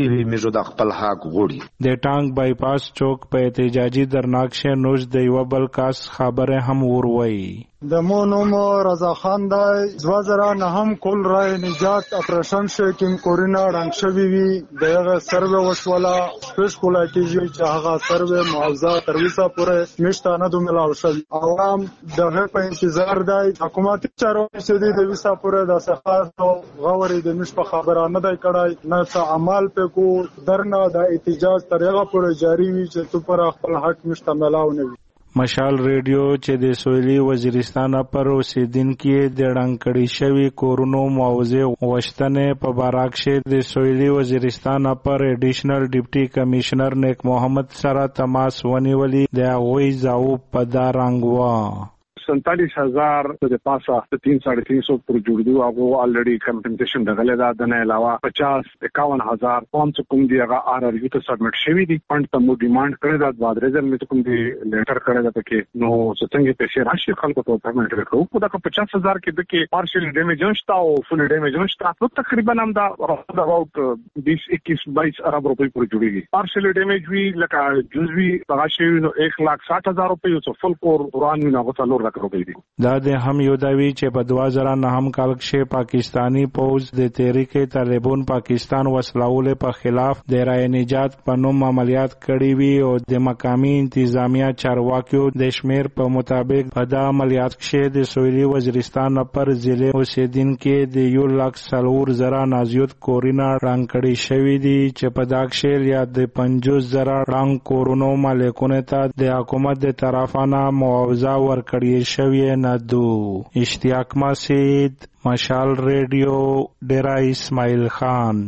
ازادي وي میجو د خپل حق غوړي د ټانګ بایپاس چوک په احتجاجي درناکشه نوش د یو بل کاس خبره هم وروي د مونوم رضا خان د دوه زره نه هم کول رای نجات اپریشن شیکینګ کورینا رنګ شوی وی دغه سروې وشولا سپیش کولایټیږي چې هغه سروې معاوضه تر وسه پورې مشتانه دوه ملاو شوی عوام دغه په انتظار دی حکومت چارو چې د وسه پورې د سخاستو غوري د مش په خبره نه دی کړای نه څه عمل په کو درنه د احتجاج ترغه پورې جاری وي چې تو پر خپل حق مشتملاو نه وي مشال ریډیو چې د سویلي وزیرستان پر اوسیدونکو د ډنګړی شوی کورونو معاوضه وشتنه په باراکشه د سویلي وزیرستان پر اډیشنل ډیپټي کمشنر نیک محمد سره تماس ونیولی د غوي زاو په دارنګوا سینتالیس ہزار کے پاس تین ساڑھے تین سو پر جڑ دی وہ آلریڈی کمپنسیشن دغله دا دنه علاوه پچاس اکاون ہزار قوم سے کوم دی هغه آر ار یو ته سبمټ شوی دی فند ته مو ډیماند کړی دا بعد رزل می کوم دی لیټر کړی دا کې نو څنګه پیسې راشي خلکو ته پیمنٹ وکړو په دا پچاس هزار کې د کې پارشل ډیمیج نشتا او فل ډیمیج نشتا نو تقریبا هم دا اباوت بیس اکیس بائیس ارب روپے پر جوړیږي پارشل ډیمیج وی لکه جزوی هغه شی نو ایک لاکھ ساٹھ ہزار روپے او فل کور قرآن نو هغه څلور لک دا د هم یو داوی چې په دوه زره نه هم کال کې پاکستانی پوز د تحریک طالبان پاکستان وسلاول په خلاف د رای نجات په نوم عملیات کړي وی او د مقامی انتظامیه چارواکیو د شمیر په مطابق په دا عملیات کې د سویلي وزیرستان پر ضلع اوسیدونکو د یو لاک سلور زره نازیوت کورینا رنګ کړي شوی دی چې په دا کې یا د پنځوس زره رنګ کورونو مالکونه ته د حکومت د طرفانه معاوضه ورکړي شوی ندو. اشتیاق مسید، مشال ریډیو، ډیرا اسماعیل خان.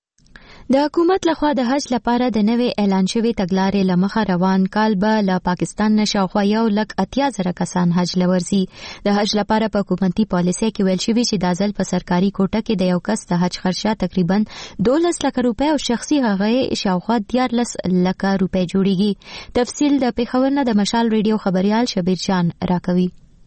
د حکومت لخوا د حج لپاره د نوې اعلان شوی تګلارې لمخه روان کال به له پاکستان نه شاوخوا یو لک اتیا زره کسان حج لورځي. د حج لپاره په حکومتي پالیسۍ کې ویل شوي چې دا ځل په سرکاري کوټه کې د یو کس د حج خرچه تقریبا دولس لکه روپۍ او شخصي هغه شاوخوا دیارلس لکه روپۍ جوړیږي. تفصیل د پېښور نه د مشال ریډیو خبريال شبیر جان راکوي.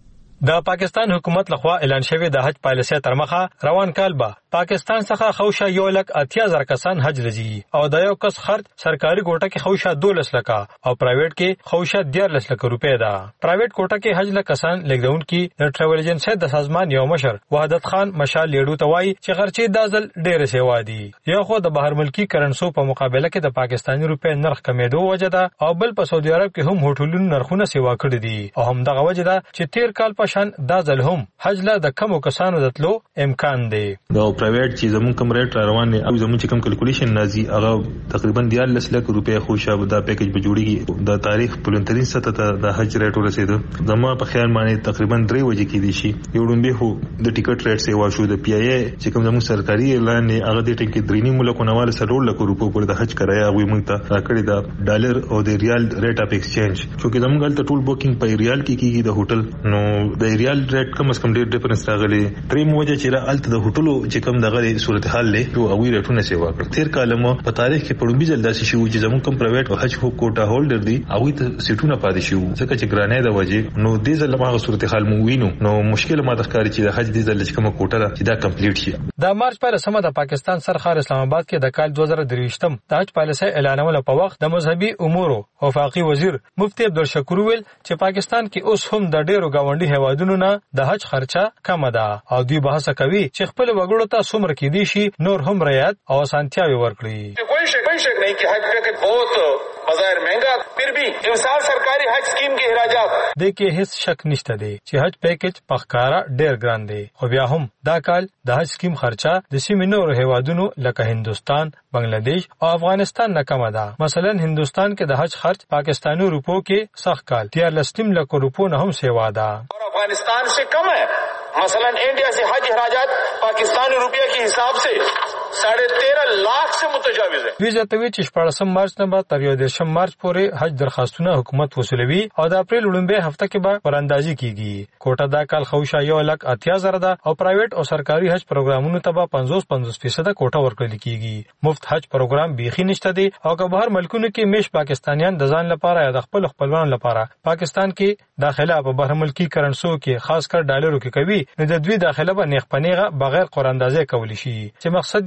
د پاکستان حکومت لخوا اعلان شوی د حج پالیسۍ تر مخه روان کال به پاکستان څخه خوشه یو لک اتیا زره کسان حج لځي او د یو کس خرچ سرکاري کوټه کې خوشه دولس لکه او پرایویټ کې خوشه دیارلس لکه روپۍ ده. پرایویټ کوټه کې حج لک کسان لګون کې د ټریول ایجنسی د سازمان یو مشر وحدت خان مشال لیډو ته وایي چې خرچې دازل ډېر سیوا دي. یو خو د بهر ملکی کرنسو په مقابله کې د پاکستاني روپۍ نرخ کمیدو وجه ده او بل په سعودي عرب کې هم هوټلونو نرخونه سیوا کړي دي او هم دغه وجه ده چې تیر کال شان دا ځل هم حج له د کمو کسانو دتلو امکان دی. دا پرایویټ چې زمون کوم ریټ روان دي او زمون چې کوم کیلکولیشن نازي هغه تقریبا دیارلس لک روپیا خو شابه دا پیکج به جوړیږي. د تاریخ پلنترین سطح ته د حج ریټ ورسېد زمو په خیال باندې تقریبا درې وجې کې دي شي یو ډومبه هو د ټیکټ ریټ سیوا شو د پی ای ای چې کوم زمون سرکاري اعلان هغه د ټینګ درینی ملکونه وال سلور لک روپو پر د حج کرایه غوي مونږ ته راکړی دا ډالر او د ریال ریټ اف ایکسچینج چې زمون غلط ټول بوکینګ په ریال کې کیږي د هوټل نو د ریال ریټ کم اس کم ډېر ډیفرنس راغلی. دریم وجه چې را الته د هوټلو چې کم دغه صورتحال له یو اوی ریټونه سیوا کړ. تیر کالمو په تاریخ کې پړومبي ځل داسې شو چې زمون کوم پرایویټ او حج کوټا هولډر دي اوی ته سیټونه پاتې شو ځکه چې ګرانې د وجه نو دې ځل ما صورتحال مو وینو نو مشکل ما د ښکاری چې د حج دې ځل چې کوم کوټه ده چې دا کمپلیټ شي. د مارچ پر سمه د پاکستان سرخار اسلام آباد کې د کال دوه زره درویشتم د حج پالیسۍ اعلانولو په وخت د مذهبي امور او وفاقي وزیر مفتی عبدالشکور ویل چې پاکستان کې اوس هم د ډېرو گاونډي هیوادونو نه د حج خرچه کم ده او دوی بحث کوي چې خپل وګړو ته څومره کې دي شي نور هم رعایت او اسانتیاوي ورکړي. کوئی شک کوئی شک نہیں کہ حج پیکج بہت بظاہر مہنگا پھر بھی امسال سرکاری حج سکیم کے اخراجات د کې هیڅ شک نشته دی چې حج پیکج په ښکارا ډېر ګران دی خو بیا هم دا کال د حج سکیم خرچه د سیمې نورو هیوادونو لکه هندوستان، بنگلاديش او افغانستان نه کم ده. مثلا هندوستان کې د حج خرچ پاکستانی روپو کې سخت کال دیارلس لک روپو نه هم سیوا ده اور افغانستان سے کم ہے. مثلا انڈیا سے حج اخراجات پاکستانی روپیہ کے حساب سے ساڑھے تیرہ لاکھ سے متجاوز ہے. دوی زیاتوي چې شپاړسم مارچ نه بعد تر یو دېرشم مارچ پورې حج درخواستونه حکومت وصولوي او د اپریل لومړۍ هفته کې به وراندازي کیږي. کوټه دا کال خوشه یو لک اتیا زره ده او پرایویټ او سرکاري حج پروګرامونو ته به پنځوس پنځوس فیصد کوټه ورکړل کیږي. مفت حج پروګرام بیخي نشته دی او که بهر ملکونو کې میش پاکستانیان د ځان لپاره یا د خپل خپلوانو لپاره پاکستان کې داخله په بهر ملکی کرنسو کې خاص کر ډالرو کې کوي نو د دوی داخله به نیغ پنیغه بغیر قراندازي کولی شي چې مقصد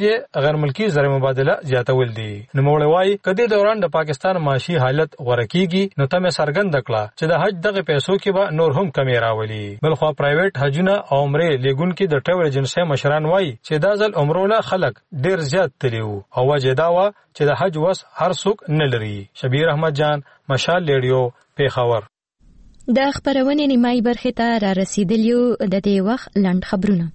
یې غیر ملکی زر مبادله زیاتول دي. نوموړی وایي کدي دوران د پاکستان معاشي حالت غوړه کیږي نو تمه سرګند کړه چې د حج دغه پیسو کې به نور هم کمی راولي. بلخو پرایویټ حجونه او عمره لیګونکو د ټریول ایجنسی مشران وایي چې دا ځل عمرونه خلک ډیر زیات تلیو او وجه دا و چې د حج وس هر څوک نه لري. شبیر احمد جان، مشال ریډیو، پیښور. د خبرونې نیمایي برخې ته را رسیدلیو د دې وخت لنډ خبرونه.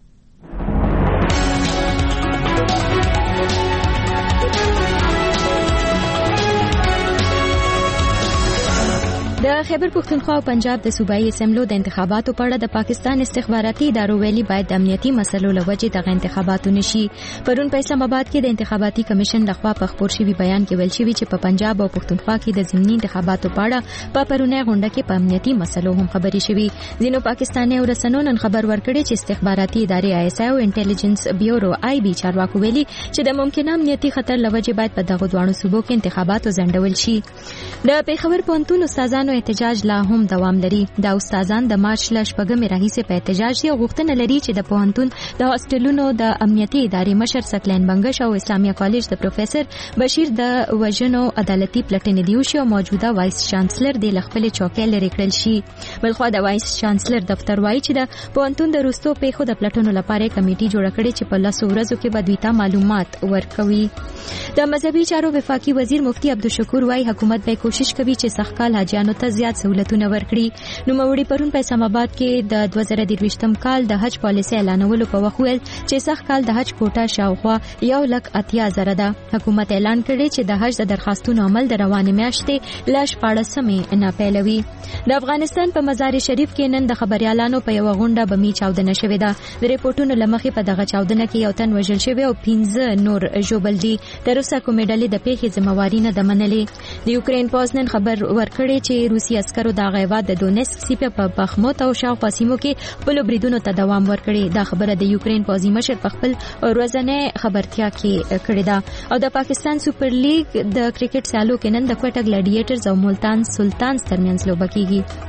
د خیبر پختونخوا او پنجاب د صوبایي اسمبلو د انتخاباتو په اړه د پاکستان استخباراتي ادارو ویلي باید د امنیتي مسلو لوجې دغه انتخاباتو نشي. پرون په اسلام آباد کې د انتخاباتي کمیشن لخوا په خبر شوی بیان کې ویل شوی چې په پنجاب او پختونخوا کې د ضمني انتخاباتو په اړه په پرونی غونډه کې په امنیتي مسلو هم خبري شوی. ځینو پاکستاني رسنیو نن خبر ورکړي چې استخباراتي ادارې آی اس آی او انټيليجنس بیورو آی بي چارواکو ویلي چې د ممکنه امنیتي خطر لوجې باید په دغه دوه صوبو کې انتخاباتو ځنډول شي. د پیښور پوهنتون استادانو احتجاج لا هم دوام لري. دا استادان د مارچ ل شپږمې راهیسې په احتجاج دي او غوښتنه لري چې د پوهنتون د هاستلونو د امنیتي ادارې مشر سکلین بنگش او اسلامیه کالج د پروفیسور بشیر د وژنو عدالتي پلټنې دی شو موجوده وایس چانسلر د خپل چوکۍ لري کړل شي. بلخو د وایس چانسلر دفتر وایي چې د پوهنتون د روستو پیښو د پلټنو لپاره کمیټي جوړ کړي چې په لاسو ورځو کې به دوی ته معلومات ورکوي. د مذهبي چارو وفاقي وزیر مفتی عبدالشکور وایي حکومت به کوشش کوي چې سخکال حاجیانو ته زیات سہولتونه ورکړي. نو موري پرون په اسلام آباد کې د دوه زره درویشتم کال د حج پالیسي اعلانولو په وخت ویل چې سخت کال د حج کوټه شاوخوا یو لک اتیا زره ده. حکومت اعلان کړی چې د حج د درخواستونو عمل د روانې میاشتې لاش پاړسمې نه پیلوي. د افغانستان په مزار شریف کې نن د خبريالانو په یو غونډه بمی چاودنه شوې ده. د ریپورتونو لمخې په دغه چاودنه کې یو تن وژل شوی او پنځه نور ژوبل دي. د روسا کومې ډلې د پیښې ذمہواری نه ده منلې. د یوکرين پوز نن خبر ورکړی چې روسي عسکرو د غیواد د دونیسک سیمه په بخموت او شاوخوا سیمو کې خپل بریدونو ته دوام ورکړي. دا خبره د یوکرين پوزي مشر په خپل ورځنی خبرتیا کې کړې ده. او د پاکستان سوپر لیګ د کرکټ سیالو کې نن د کوټه ګلیډیټرز او ملتان سلطانز ترمنځ لوبه کیږي.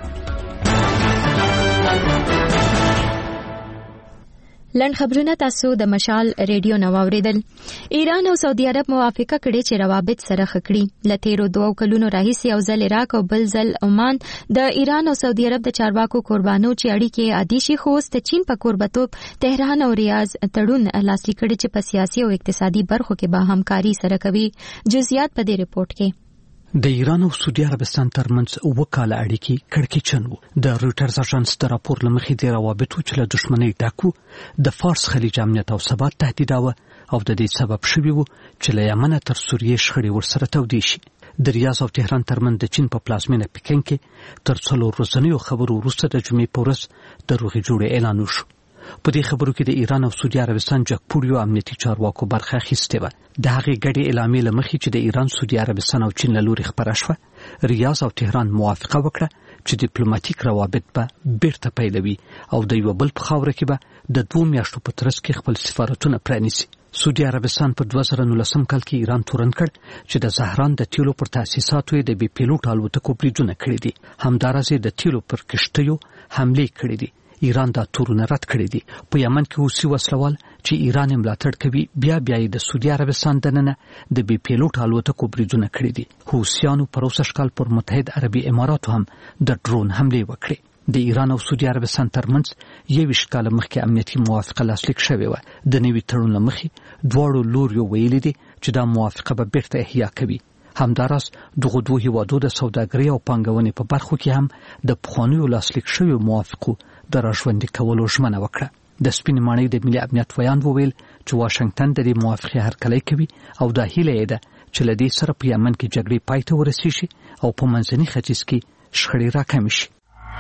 لنډ خبرونه تاسو د مشال ریډیو نو اوریدل. ایران او سعودي عرب موافقه کړې چې روابط سره خکړي. لتیرو دوه کلونو راهیسې یو ځل عراق او بل ځل عمان د ایران او سعودي عرب د چارواکو قربانو چې اړیکې عادي شي خو د چین په قربتوب تهران او ریاض تړون لاسلیک کړي چې په سیاسي او اقتصادي برخو کې به همکاري سره کوي. جزئیات په دې ریپورت کې. د ایران او سعودي عربستان ترمنځ وکاله اړیکې کړکېچن وو. د رويټرز اژانس د راپور لمخې د روابطو چې له دښمنۍ ډاکو د فارس خلیج امنیت او ثبات تهدیداوه او د دې سبب شوی وو چې له یمن تر سوریې شخړې ورسره تودې شي. د ریاض او تهران ترمنځ د چین په پلازمینه پکین کې تر څلور ورځنیو خبرو وروسته د جمعې په ورځ د روغې جوړې اعلان وشو. په دې خبرو کې د ایران او سعودي عربستان جګپوړیو امنیتي چارواکو برخه اخیستې وه. د هغې ګډې اعلامیې له مخې چې د ایران، سعودي عربستان او چین له لورې خپره شوه، ریاض او تهران موافقه وکړه چې ډیپلوماټیک روابط به بیرته پیلوي او د یو بل په خاوره کې به د دوه میاشتو په ترڅ کې خپل سفارتونه پرانیسي. سعودي عربستان په دوه زره نولسم کال کې ایران تورن کړ چې د زهران د تیلو پر تاسیساتو د بي پیلوټ الوتکو بریدونه کړي دي. همدارسې د تیلو پر کشتیو حملې کړي دي. ایران دا تورونه رد کړي دي. په یمن کې اوسي وسلوال چې ایران ملاتړ کوي بیا بیا د سعودي عربستان دننه د بي پیلوټ الوتکو بریدونه کړي دي. حوثیانو پر اوسه شکل پر متحد عربي اماراتو هم د ډرون حملې وکړي. د ایران او سعودي عربستان ترمنځ یویشت کاله مخکې امنیتي موافقه لاسلیک شوې وه. د نوي تړون له مخې دواړو لوریو ویلي دي چې دا موافقه به بیرته احیا کوي. همداراز دغه دوه هیوادو د سوداګرۍ او پانګونې په برخو کې هم د پخوانیو لاسلیک شویو موافقو د راژوندي کولو ژمنه وکړه. د سپینې ماڼۍ د ملي امنیت ویان وویل چې واشنګټن د دې موافقې هرکلی کوي او دا هیله یې ده چې له دې سره په یمن کې جګړې پای ته ورسیږي او په منځني ختیځ کې شخړې راکمې شي.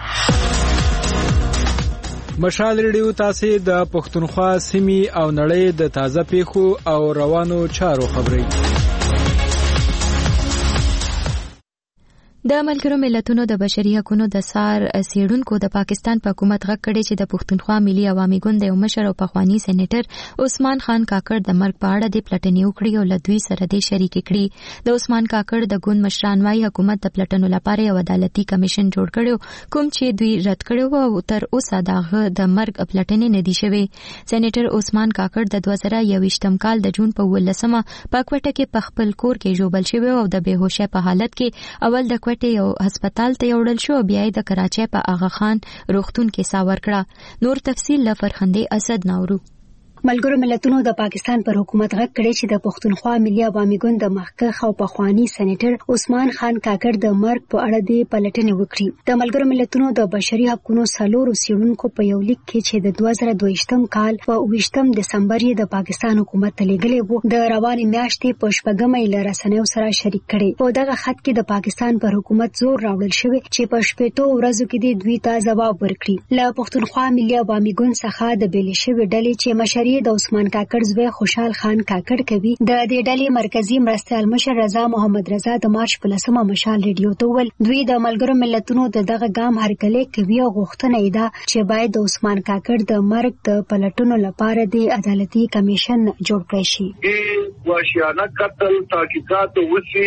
مشال ریډیو تاسو د پښتونخوا سیمې او نړۍ د تازه پیښو او روانو چارو خبري. د ملګرو ملتونو د بشري حقوقو د سار سیډونکو د پاکستان په حکومت غږ کړي چې د پښتونخوا ملي عوامي ګوند د مشر او پخوانی سېنیټر عثمان خان کاکړ د مرګ په اړه د پلټنې وکړي او لدوی سره د شریک کړي. د عثمان کاکړ د ګوند مشران وايي حکومت د پلټنو لپاره یو عدالتي کمیشن جوړ کړو کوم چې دوی رد کړو او تر اوسه دغه د مرګ پلټنې نه دي شوې. سېنیټر عثمان کاکړ د دوه زره یوویشتم کال د جون په ولسمه په کوټه کې په خپل کور کې جوړل شوی او د بهوشه په حالت کې اول د کوټې یو هسپتال ته وړل شو بیا د کراچۍ په آغا خان روغتون کې ساور کړه. نور تفصیل له فرخندې اسد ناورو. ملګرو ملتونو د پاکستان پر حکومت غږ کړی چې د پښتونخوا ملي عوامي ګوند د مخکښ او پخوانی سېنیټر عثمان خان کاکړ د مرګ په اړه د پلټنې وکړي. د ملګرو ملتونو د بشري حقوقو څلورو سیډونکو په یو لیک کې چې د دوه زره دوهشتم کال په اوویشتم دسمبر یې د پاکستان حکومت ته لیږلی و د روانې میاشتې په شپږمه یې له رسنیو سره شریک کړي. په دغه خط کې د پاکستان پر حکومت زور راوړل شوی چې په شپږو ورځو کې د دوی ته ځواب ورکړي. له پښتونخوا ملي عوامي ګوند څخه د بیل شوی ډلې چې مشري د عثمان کاکړ زوی خوشحال خان کاکړ کوي د دې ډلې مرکزی مرستیال مشر رضا محمد رضا د مارچ په لسمه مشال ریډیو ته ویل دوی د ملګرو ملتونو د دغه ګام هرکلی کوي او غوښتنه یې ده چې باید د عثمان کاکړ د مرګ د پلټنو لپاره د عدالتي کمیشن جوړ کړی شي. وحشیانه قتل تحقیقات وسی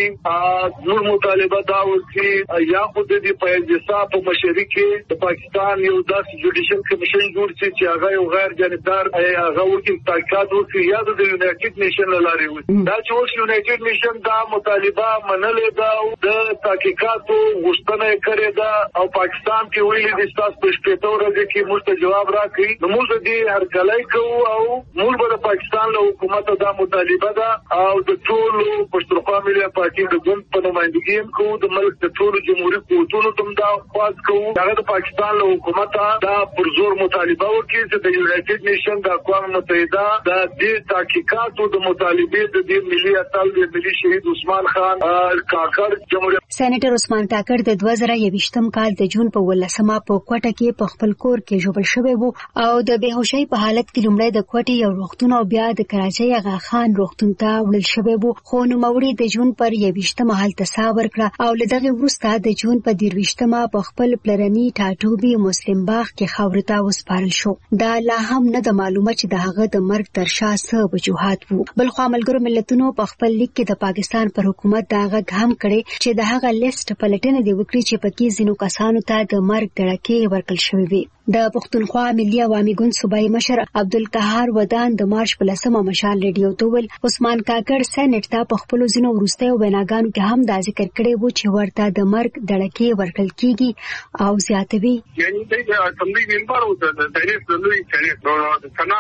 نور مطالبه دا وسی یا خود دې په انصاف په مشري کې د پاکستان یو داسې جوډیشل کمیشن جوړ شي چې هغه یو غیر جانبدار هغه وکیل تحقیقات وکړي یا د یونایټډ نیشن لاري وي. دا چې اوس یونایټډ نیشن دا مطالبه منلې ده د تحقیقاتو غوښتنه یې کړې ده او پاکستان کې ویلي دي تاسو په شپږ ورځې کې موږ ته جواب راکړي. نو موږ دې هرکلی کوو او موږ به د پاکستان له حکومت دا مطالبه ده او د ټولو پښتونخوا ملي پارټي د ګوند په نمائندګي هم کوو د ملک د ټولو جمهوریت قوتونو ته دا خواست کوو هغه د پاکستان له حکومت دا پر زور مطالبه وکړي چې د یونایټډ نیشن د اقوام متحده د دې تحقیقاتو د مطالبې د دې ملي اتل د ملي شهید عثمان خان کاکړ جمهوریت سېنیټر عثمان کاکړ د دوه زره یوویشتم کال د جون په ولسمه په کوټه کې په خپل کور کې جوړل شوی وو او د بهوشۍ په حالت کې لومړی د کوټې یو روغتون او بیا د کراچۍ آغا خان روغتون ته وړل شوی وو خو نوموړي د جون پر یوویشتمه هلته سا ورکړه او له دغه وروسته د جون په درویشتمه په خپل پلرني ټاټوبي مسلم باغ کې خاورې ته وسپارل شو. دا لا هم نه د معلومه چې د هغه د مرګ تر شا څه وجوهات وو. بل خو ملګرو ملتونو په خپل لیک کې د پاکستان پر حکومت دا غږ هم کړی چې د هغه لیست پلټنه دی وکړي چې پکې ځینو کسانو ته د مرګ ډړکې ورکړل شوې وي. د پښتونخوا ملي عوامي ګوند صوبایي مشر عبدالقهار ودان د مارچ په لسمه مشال ریډیو ته ویل عثمان کاکړ سېنیټ ته په خپل ځینو وروستیو ویناګانو کې هم دا ذکر کړی وو چې ورته د مرګ ډړکې ورکړل کیږي او زیاتوي یعنی د اسمبلی ممبر او د تاریخ د لوی تاریخ د سنا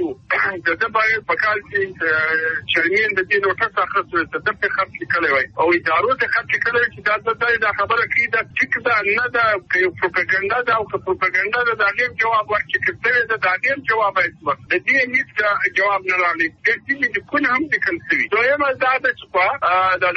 غړي د دبای په کال کې چرمین د دې نوټه څخه څه د په خط لیکلای وای او ادارو ته خط لیکلای چې دا د خبره کې دا ټیک دا نه دا پروپاګاندا دا او پروپاګاندا دا دغه جواب ورکړي چې دا دغه جواب ایستو د دې هیڅ جواب نه راغلی د دې کوم هم لیکل شوی دویمه دا د څه دا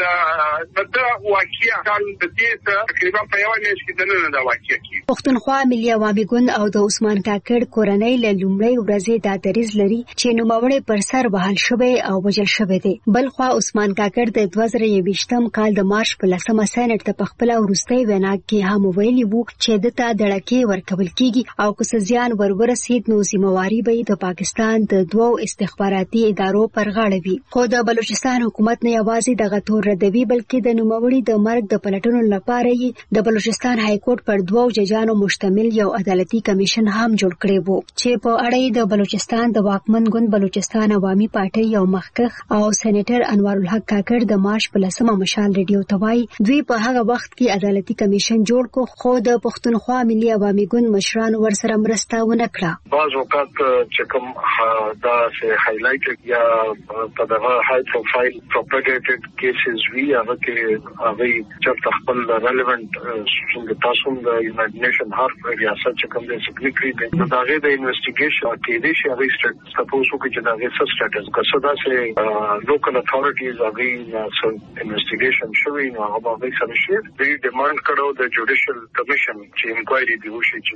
د واقعیا کال د دې تقریبا په یو نه شي دنه دا واقعیا کی پښتونخوا ملي عوامي ګوند او د عثمان کاکړ کورنۍ له لومړی ورځې دا دریز لري چې نوموړی پر سر وهل شوی او وژل شوی دی. بل خو عثمان کاکړ د دوه زره یوویشتم کال د مارچ په لسمه سېنیټ ته په خپل وروستي وینا کې هم ویلي وو چې د تا دړکې ورکول کیږي او که څه زیان ورورسید نو ذمہواری به د پاکستان د دوو استخباراتي ادارو پر غاړه وي. خو د بلوچستان حکومت نه یوازې دغه تور ردوي بلکې د نوموړي د مرګ د پلټنو لپاره یې د بلوچستان های کورټ پر دوو ججانو مشتمل یو عدالتي کمیشن هم جوړ کړی وو چې په اړه د بلوچستان د واکمن ګوند بلوچستان عوامي پارټي یو مخکښ او سېنیټر انوار الحق کاکړ د مارچ په لسمه مشال ریډیو ته وایي دوی په هغه وخت کې عدالتي کمیشن جوړ کو خو د پښتونخوا ملي عوامي ګوند مشرانو ورسره مرسته ونه کړه. بعض وخت چې کوم دا سه هایلایټډ یا په دغه های پروفایل پروپاګیټډ کیسز وی هغه کې هغه چې خپل ریلیونت څنګه تاسو د یونایټډ نیشن هر ریاست چې کوم د سیکریټری د دغه د انویسټیګیشن کې د شي هغه سټاټس تاسو کې چې دغه څه سټاټس کسدا سه لوکل اتھارټیز هغه انویسټیګیشن شوی نو هغه به سره شي د ډیماند کړو د جوډیشل کمیشن چې انکوایري دی وشي چې دا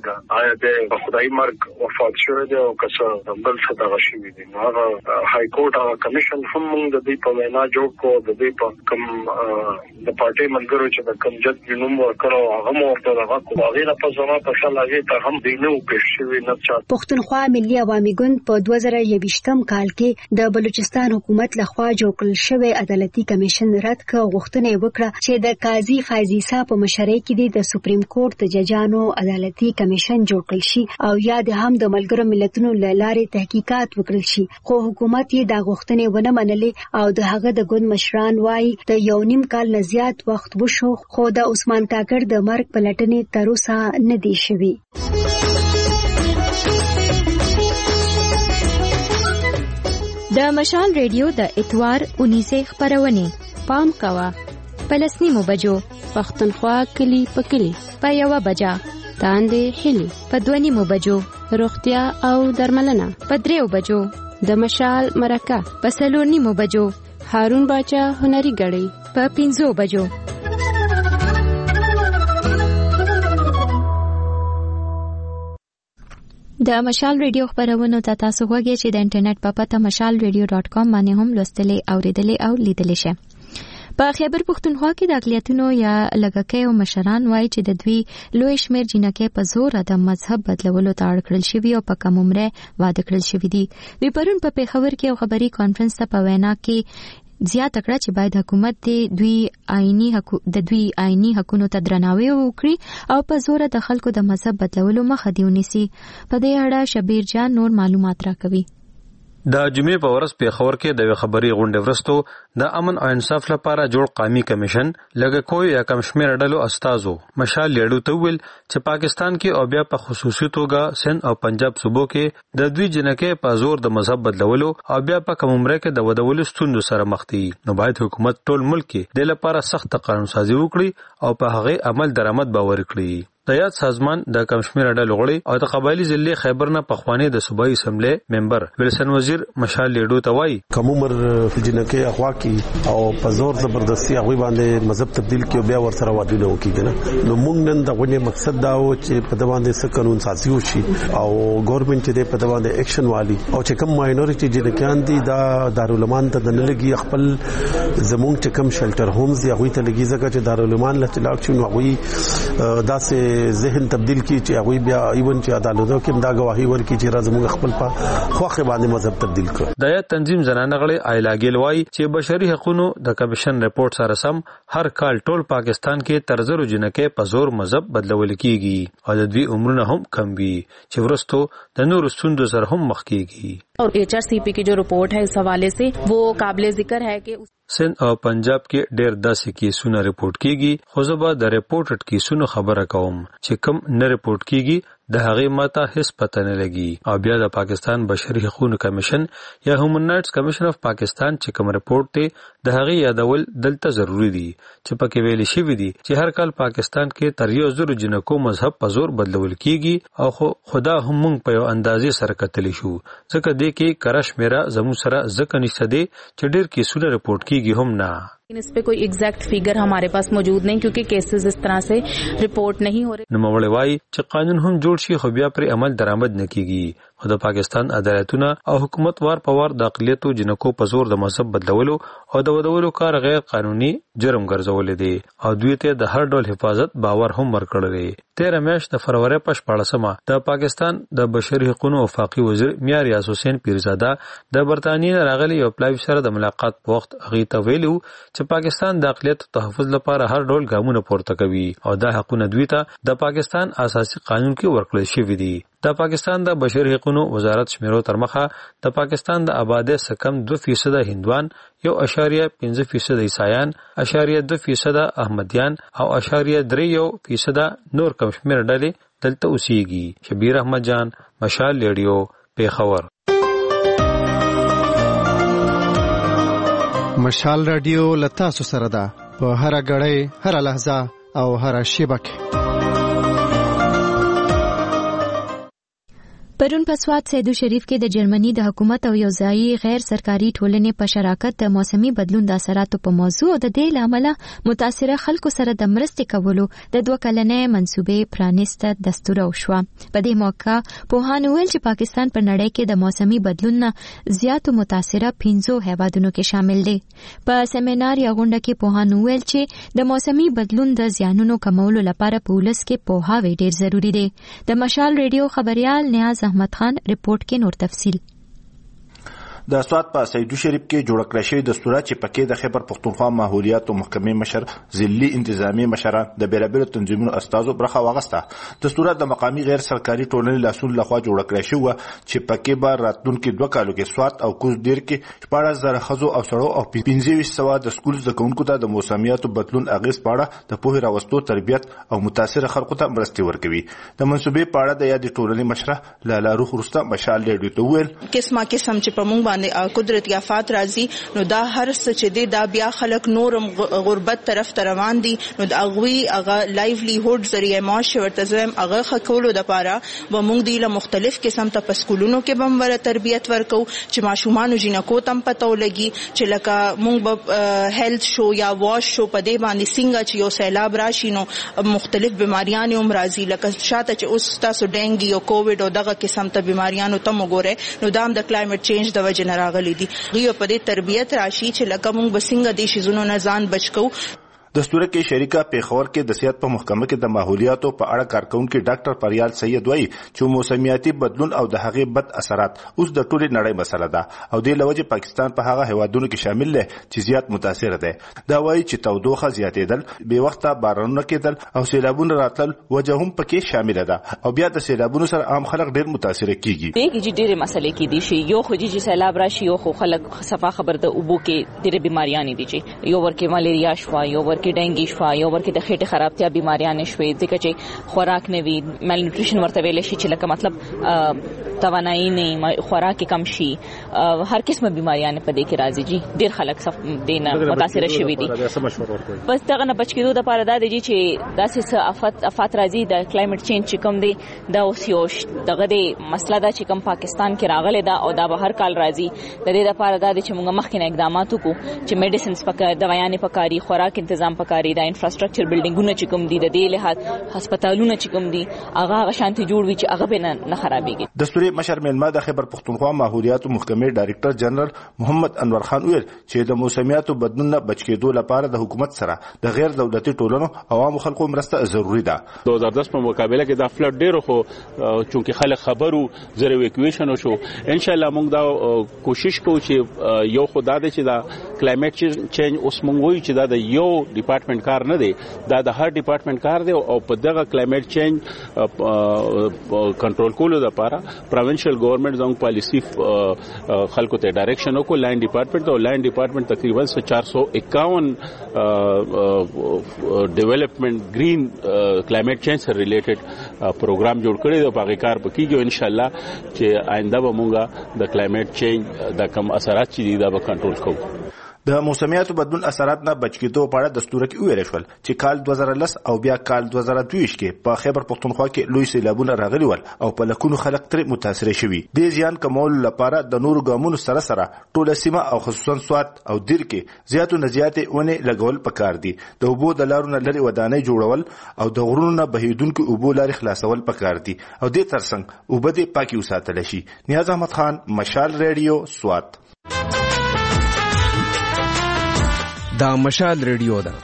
د خدای مرګ وفات شوی دی او کسه بل څه دغه شوی دی. هغه های کورټ هغه کمیشن هم موږ د دې په وینا جوړ کو د دې په کوم د پارټي منګرو چې د کوم جد نوم ورکړو هغه مو ورته دغه کو هغه نه په ځما په شل هغه ته هم دینه پېښ شوی نه چا. پښتونخوا ملي عوامي ګوند په دوه زره یوویشتم کال کې د بلوچستان حکومت لخوا جوړ کړل شوی عدالتي کمیشن رد کړ. غوښتنه وکړه چې د قاضي فایزي صاحب په مشرۍ کې د سپریم کورټ د ججانو عدالتي کمیشن جوړ کړل شي او یا د هم د ملګرو ملتونو له لارې تحقیقات وکړل شي. خو حکومت یې دا غوښتنې ونه منلې او د هغه د ګوند مشران وايي د یو نیم کال نه زیات وخت وشو خو د عثمان کاکړ د مرګ پلټنې تر اوسه نه دي شوي. د مشال ریډیو د اتوار اونیسه خبرونه پام کوا پلسنیمو بجو پښتونخوا کلی پکلی په یو بجا تاندې هلی په دونیمو بجو روغتیا او درملنه په دریو بجو د مشال مرکه په سلورنیمو بجو هارون باچا هنري غړي په پنځو بجو. د مشال ریډیو خبرونه ته تاسو غوږی چې د انټرنیټ په پته مشال ریډیو ډاټ کام باندې هم لوستلې اوریدلې او لیدلې شئ. په خیبر پښتونخوا کې د اقلیتونو یا لږکیو مشران وایي چې د دوی لوی شمېر جنکې په زور د مذهب بدلولو ته اړ کړل شوي او په کم عمره واده کړل شوي دي. دوی پرون په پیښور کې یو خبري کانفرنس ته په وینا کې زیاته کړه چې باید حکومت دوی آئینی حقوق د دوی آئینی حقوقو ته درناوی وکړي او په زور د خلکو د مذهب بدلولو مخه دی ونیسي. په دې اړه شبیر جان نور معلومات راکوي. د جمعې په ورځ پیښور کې د خبري غونډې ورستو د امن او انصاف لپاره جوړ قومي کمیشن لږه کوی یا کم شمېر ډلو استادو مشال لیډو ته ویل چې پاکستان کې او بیا په خصوصي توګه سند او پنجاب صوبو کې د دوی جنکې په زور د مذهب بدلولو او بیا په کم عمره کې د ودولو ستوندو سره مخ دي. نو باید حکومت ټول ملک کې د لپاره سخت قانون سازي وکړي او په هغه عمل درآمد باور کړي. د یاد سازمان د کمشمیر ډلو غړي او د قبایلی ضلع خیبر نه پخوانی د صوبایي اسمبلی ممبر ویلسن وزیر مشال لیډو ته وایي کوم عمر جنکه اخوا کی او په زور زبردستی هغه باندې مذهب تبديل کې بیا ور سره وادي نه وکیږي. نو موږ نن د غونډې مقصد دا و چې په باندې څه قانون سازي وشي او ګورنمنت چې په باندې اکشن والی او چې کوم ماینورټي جنکان دي دا دارالعلومان ته نه لګي خپل زمونږ چې کوم شلټر هومز دی هغه ته لګي ځکه چې دارالعلومان له چلاک شي نو هغه داسې ذهن تبديل کی چې هغه بیا ایون چې عدالتو کې دا گواهی ورکړي چې راز خپل په خوخه باندې مذهب تبديل کړ. د یا تنظیم زنانه غړي ایلاګل وای چې بشري حقوقو د کمیشن رپورت سره سم هر کال ټول پاکستان کې ترزرو جنکې په زور مذهب بدلول کیږي او د دوی عمرونه هم کم وي چې ورستو د نور ستوندو سره هم مخ کیږي. और एचआरसीपी की जो रिपोर्ट है इस हवाले से वो काबिल जिक्र है कि سند او پنجاب کې ډېر داسې کیسونه ریپورت کیږي خو زه به د ریپورټډ کیسونو خبره کوم چې کم نه ریپورت کیږي د هغې ماته هیڅ پته نه لګي. او بیا د پاکستان بشري حقوقو کمیشن یا هیومن رائټس کمیشن اف پاکستان چې کوم ریپورت دی د هغې یادول دلته ضروری دي چې پکې ویل شوی دي چې هر کال پاکستان کې تر یو زرو جنکو مذهب په زور بدلول کیږي او خو خدا هم موږ په یو اندازې سره کتلی شو ځکه دې کې کرش میرا زمو سره ځکه نشته دی چې ډېر کیسونه ریپورت کیږي هم نه. इस पे कोई एग्जैक्ट फिगर हमारे पास मौजूद नहीं क्योंकि केसेस इस तरह से रिपोर्ट नहीं हो रहे. نوموړی وایي چې قانون هم جوړ شي خو بیا پر عمل درآمد نه کیږي. خو د پاکستان عدالتونه او حکومت وار په وار د اقلیتو جنکو په زور د مذهب بدلولو او د ودولو کار غیر قانوني جرم ګرځول دي او دوی ته د هر ډول حفاظت باور هم ورکړل دي. تیرہ میاشت د فروری په شپاړسمه د پاکستان د بشري حقوقو وفاقي وزیر میا ریاض حسین پیرزاده د برتانیې راغلي یو پلاوی سره د ملاقات په وخت هغه ته ویلو چې پاکستان د اقلیت تحفظ لپاره هر ډول ګامونه پورته کوي او دا حقونه دوی ته د پاکستان اساسي قانون کې ورکړل شوی دي. د پاکستان د بشري حقوقو وزارت شمیرو تر مخه د پاکستان د آبادی سکم دو فیصد هندوان یو اشاریه پنځه فیصد عیسایان اشاریه دو فیصد احمدیان او اشاریه درې یو فیصد نور کم شمیر ډلې دلته اوسېږي. شبیر احمد جان مشال ریډیو پیښور. مشال رادیو لتا سره ده په هر غړې هر لحظه او هر شیبه کې. پرون په سوات سیدو شریف کې د جرمني د حکومت او یو ځایي غیر سرکاري ټولنې په شراکت د موسمي بدلون د اثراتو په موضوع او د دې لامل متاثره خلکو سره د مرستې کولو د دوه کلنې منصوبې پرانیسته دستور وشو. په دې موقع پوهان ویل چې پاکستان په نړۍ کې د موسمي بدلون نه زیاتو متاثره پنځو هیوادونو کې شامل دی. په سیمینار یا غونډه کې پوهان ویل چې د موسمي بدلون د زیانونو کمولو لپاره په ولس کې پوهاوی ډیر ضروری دی. د مشال ریډیو خبريال نیاز احمد خان رپورت کې نور تفصیل. د سوات په سیدو شریف کې جوړ کړی شوی دستور چې پکې د خیبر پختونخوا ماحولیات او محکمې مشر ضلعي انتظامی مشران د بیلابیلو تنظیمونو استازو برخه واغسته. دستور د مقامی غیر سرکاري ټولنې لاسون لخوا جوړ کړی شو چې پکې به راتلونکي دوه کالو کې سوات او کوز ډیر کې شپږ زره خزو او سړو او پنځه سوه د سکول زده کوونکو ته د موسمیاتو بدلون اغیز پاړه د پوهې راوستو تربیت او متاثر خلکو ته مرستې ورکوي. د منصوبې پاړه د یادې ټولنې مشره لاله روح رسته مشال ریډیو ته ویل قسمه قسم چې په مونږ باندې قدرتي آفات راځي نو دا هر څه چې دی دا بیا خلک نورم غربت طرف ته روان دي نو د اغوي هغه لایولی هود ذریعہ معاش ورته زم هغه خکولو د پاره و مونږ دی له مختلف قسم ته پسکولونو کې بم ور تربیت ورکو چې ماشومان جنکو تم پتو لګي چې لکه مونږ به هیلث شو یا واش شو په دې باندې څنګه چې یو سیلاب راشي نو مختلف بیماریاں هم راځي لکه شاته چې اوس تاسو ډینګي او کووډ او دغه قسم ته بیماریاں تم وګوره نو دا هم د کلایمټ چینج د وجه نه راغلي دي. غیو په دې تربیت راشي چې لکه مونږ بسنګ دي شیزونو نه ځان بچکو. دستور کې شریکه پیښور کې د صحت په محکمه کې د ماحولیاتو په اړه کارکونکو ډاکټر پریال سید وایي چې موسمیاتي بدلون او د هغې بد اثرات اوس د ټولې نړۍ مسله ده او د لوجه پاکستان په هغه هیوادونو کې شامل دی چې زیات متاثر دي. دا وایي چې تودوخه زیاتېدل، بې وخته بارانونه کېدل او سیلابونه راتل وجه هم پکې شامل ده او بیا د سیلابونو سره عام خلک ډیر متاثر کیږي. دغه چې ډېرې مسلې کې دي شي یو خو چې سیلاب راشي یو خو خلک صفه خبر د اوبو کې ډېرې بیماریاں دي چې یو ورکه ملیریا شوا یو ورکه ډینګي شوا یو ورکه د خېټې خرابتیا بیماریاں نشوي ځکه چې خوراک نه وي مال نیوټریشن ورته ویل شي چې لکه مطلب توانایي نه خوراک کم شي هر قسمه بیماریاں په دې کې راځي. جی ډیر خلک صف دینه متاثر شوي دي. بس دغه نه بچ کېدو د پاره دا دی چې داسې افات افات راځي د کلایمټ چینج چې کوم دی دا اوس یو دغه د مسله دا چې کوم پاکستان کې راغله دا او دا به هر کال راځي. د دې لپاره دا دی چې موږ مخکې اقدامات وکړو چې میډیسنز پکې دوايانې پکاري خوراک تنظیم پکاري دا انفراستراکچر بلډینګونه چې کوم دي د دې له هسپتالونه چې کوم دي هغه هغه شانتي جوړ وي چې هغه به نه خرابېږي. دستوري مشر ملما د خیبر پختونخوا ماحولیات محکمې ډایرکټر جنرال محمد انور خان ویل چې د موسمیاتو بدلون نه بچ کېدو لپاره د حکومت سره د غیر دولتي ټولنو عوامو خلکو مرسته ضروری ده. دو هزار دس په مقابله کې د فلډ ډیرو خو چونکه خلک خبرو زره ایویکویشن شو ان شاء الله موږ دا کوشش کوو چې یو خدای دې چې دا کلایمټ چینج اوس موږ وایو چې دا د یو ډپارټمنټ کار نه دی دا د هر ډپارټمنټ کار دی او په دغه کلایمټ چینج کنټرول کولو لپاره پروینشل ګورنمنت زموږ پالیسی خلکو ته ډایرکشن وکړو. لینډ ډپارټمنټ او لینډ ډپارټمنټ تقریبا چار سو اکاون ډیولپمنٹ گرین کلایمټ چینج سره ریلیټډ پروګرام جوړ کړی دی په هغه کار پکې ان شاء الله چې آینده به موږ د کلایمټ چینج د کم اثرات چې دي دا به کنټرول کوو. د موسمیاتو بدلون اثرات نه بچ کېدو په اړه دستور کې ویل شول چې کال دوه زره لس او بیا کال دوه زره دوه کې په خیبر پختونخوا کې لوی سیلابونه راغلي ول او په لکونو خلک ترې متاثر شوي. د زیان کمولو لپاره د نورو ګامونو سره سره ټوله سیمه او خصوصا سوات او دیر کې زیاتو نه زیاتې ونې لګول پکار دي. د اوبو د لارو نه لرې ودانۍ جوړول او د غرونو نه بهیدونکو اوبو لارې خلاصول پکار دي او دې ترڅنګ اوبه دې پاکي وساتل شي. نیاز احمد خان مشال ریډیو سوات. دا مشال ریډیو ده.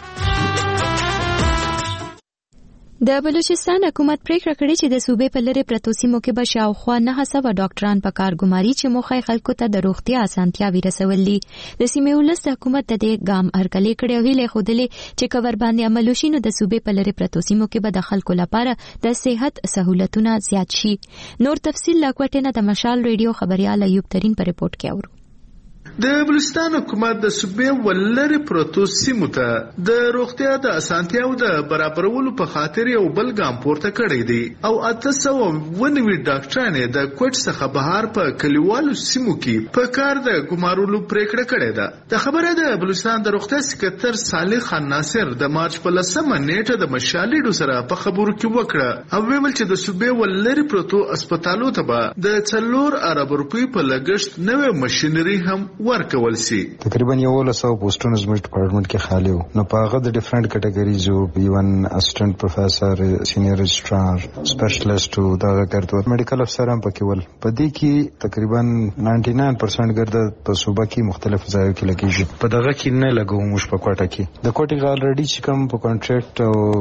د بلوچستان حکومت پریکړه کړې چې د صوبې په لرې پرتو سیمو کې به شاوخوا نه سوه ډاکټران په کار ګماري چې موخه یې خلکو ته د روغتیا اسانتیاوې رسول دي. د سیمې ولس د حکومت د دې ګام هرکلې کړې او هیلې ښودلې چې که ورباندې عمل وشي نو د صوبې په لرې پرتو سیمو کې به د خلکو لپاره د صحت سهولتونه زیات شي. نور تفصیل له کوټې نه د مشال ریډیو خبريال ایوب ترین په رپورټ کې اورو. د بلوچستان حکومت د صوبې ولري پروتو سیمو ته د روغتیا د اسانتیاو د برابرولو په خاطر یو بل ګام پورته کړی دی او اته سوه ونوي ډاکټرانې د کوټ څخه بهر په کلیوالو سیمو کې په کار د ګمارولو پریکړه کړې ده. د خبره د بلوچستان د روغتیا سکرټر صالح خان ناصر د مارچ په لسمه نیټه د مشالېډو سره په خبرو کې وکړه او ویل چې د صوبې ولري پروتو هسپتالو ته به د څلور ارب روپۍ په لګښت نوې ماشينري هم ورکول شي. تقریبا یو لسو پوسټونه زموږ ډپارټمنټ کې خالي وو. نو په هغه د ډیفرنٹ کټګریزو ایون اسسټنټ پروفیسور سینیئر رجسټرار سپیشلیسټ او دا کارته میډیکل افسر هم پکې ول. په دې کې تقریبا نننه نهه پرسنټ ګرځي په صوبه کې مختلف ځایو کې لګیږي. په دغه کې نه لګو موږ په کوټه کې د کوټې غالډي چې کوم په کانټریکټ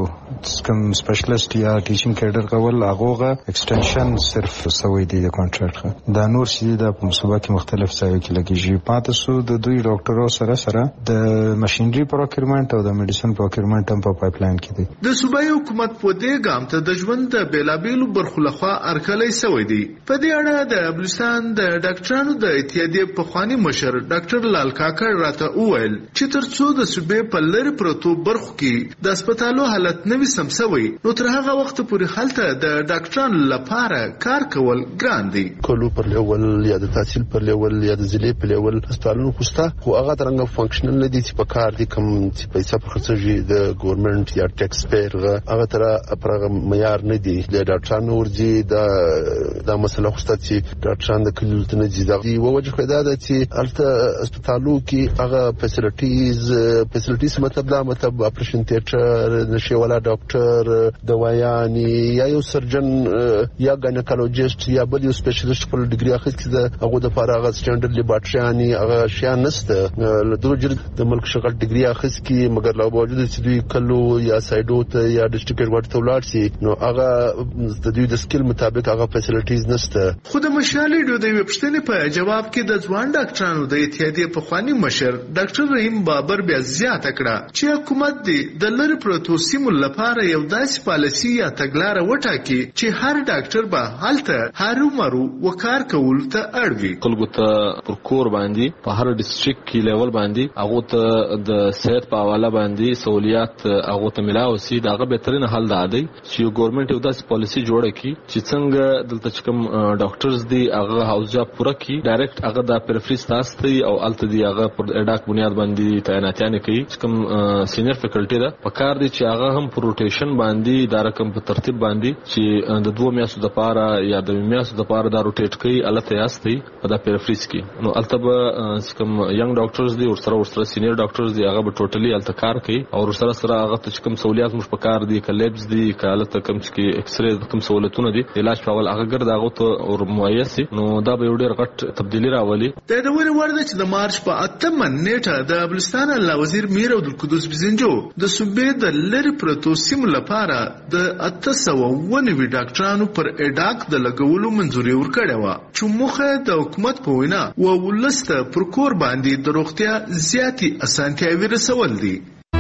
او کوم سپیشلیسټ یا ټیچینګ کیډر کول هغه ایکسټنشن صرف سوي دي د کانټریکټ دا نور چې د په صوبه کې مختلف ځایو کې لګیږي. پاتې سو د دوی ډاکټرو سره سره د ماشينري پروکیورمنت او د میډیسن پروکیورمنت هم په پایپلاین کې دي. د صوبایي حکومت په دې ګام ته د ژوند د بیلابیلو برخو لخوا ارکلې سوي دي. په دې اړه د بلوچستان د ډاکټرانو د اتحادیې په خواني مشر ډاکټر لال کاکړ راته وویل چې ترڅو د صوبې په لری پروتو برخو کې د هسپتالو حالت نوي سم سوي نو تر هغه وخت پورې هلته د ډاکټرانو لپاره کار کول ګران دي. کولو پر لیول یا د تحصیل پر لیول یا د ضلع په لیول هسپتالونو خوستا خو هغه ترنګ فنکشنل نه دي چې په کار دي کوم چې پیسې په خرڅږي د ګورنمنت یا ټیکس پیر هغه تر پرغه معیار نه دي. د ډاکټرانو ورځي دا د مسله خوستا چې ډاکټران د کلیو ته نه دي دی وجه پیدا ده چې الته هسپتالو کې هغه فیسیلیټیز فیسیلیټیز مطلب دا مطلب اپریشن تھیټر نشي ولا ډاکټر دوايانې یا یو سرجن یا ګاینیکولوژیست یا بل یو سپیشلیست په ډیګري اخیستي ده هغه د فارغ سټانډرډ لیبارټریانی هغه شیا نسته له درجه د ملک شغل ډیګري اخیست کی مګر لا باوجود چې دوی کلو یا سایډو ته یا ډیسټریکټ ورډ ته ولاړ شي نو هغه د دوی د سکل مطابق هغه فیسیلیټیز نسته. خو د مشالې د وپښتنې په جواب کې د ځوان ډاکټرانو د اتحادیې په خواني مشر ډاکټر رحیم بابر بیا زیاته کړه چې حکومت دې د لری پروتو سیمو لپاره یو داسې پالیسي یا تګلارې وټاکي چې هر ډاکټر به هلته هارو مرو وکړ کول ته اړوي. خلکو ته پر کور باندې په هر ډیسټریکټ کې لیول باندې هغه ته د صحت په حواله باندې سہولیات هغه ته ملاو سي داغه بهترین حل دی چې یو ګورنمنت یو داسې پالیسي جوړه کړي چې څنګه دلته کوم ډاکټرز دی هغه هاوس جاب پوره کړي ډایرکټ هغه د پرفریز تاسو او الته دی هغه پر اډاک بنیاد باندې تعیناتیان کوي چې کوم سینیئر فیکلټی ده په کار دي چې هغه هم پر روټیشن باندې دا رقم په ترتیب باندې چې د دوه میاشتو د پاره یا د میاشتو د پاره دا روټیټ کوي الته یاستي په دا پرفریز کې نو الته به کوم ینګ ډاکټرز دی او سره سره سینیئر ډاکټرز دی هغه به ټوټلی الته کار کوي او سره سره هغه ته کوم سہولیات مش په کار دي کلیبز دي کالته کوم چې ایکس ری کوم سہولتونه دي علاج په اول هغه ګرځي هغه ته او مؤیسي نو دا به ډېر غټ تبدیلی راولي. د دوري ورده چې د مارچ په اتمه نیټه د بلوچستان الله وزیر میر عبدالقدوس بزنجو د صوبې د لری پروتو سیمو لپاره د اته سوه ونوي ډاکټرانو پر اډاک د لګولو منځوري ورکړې وه چې موخه د حکومت په وینا و ولسته پر کور باندې د روغتیا زیاتي اسانتیاوي رسول دي.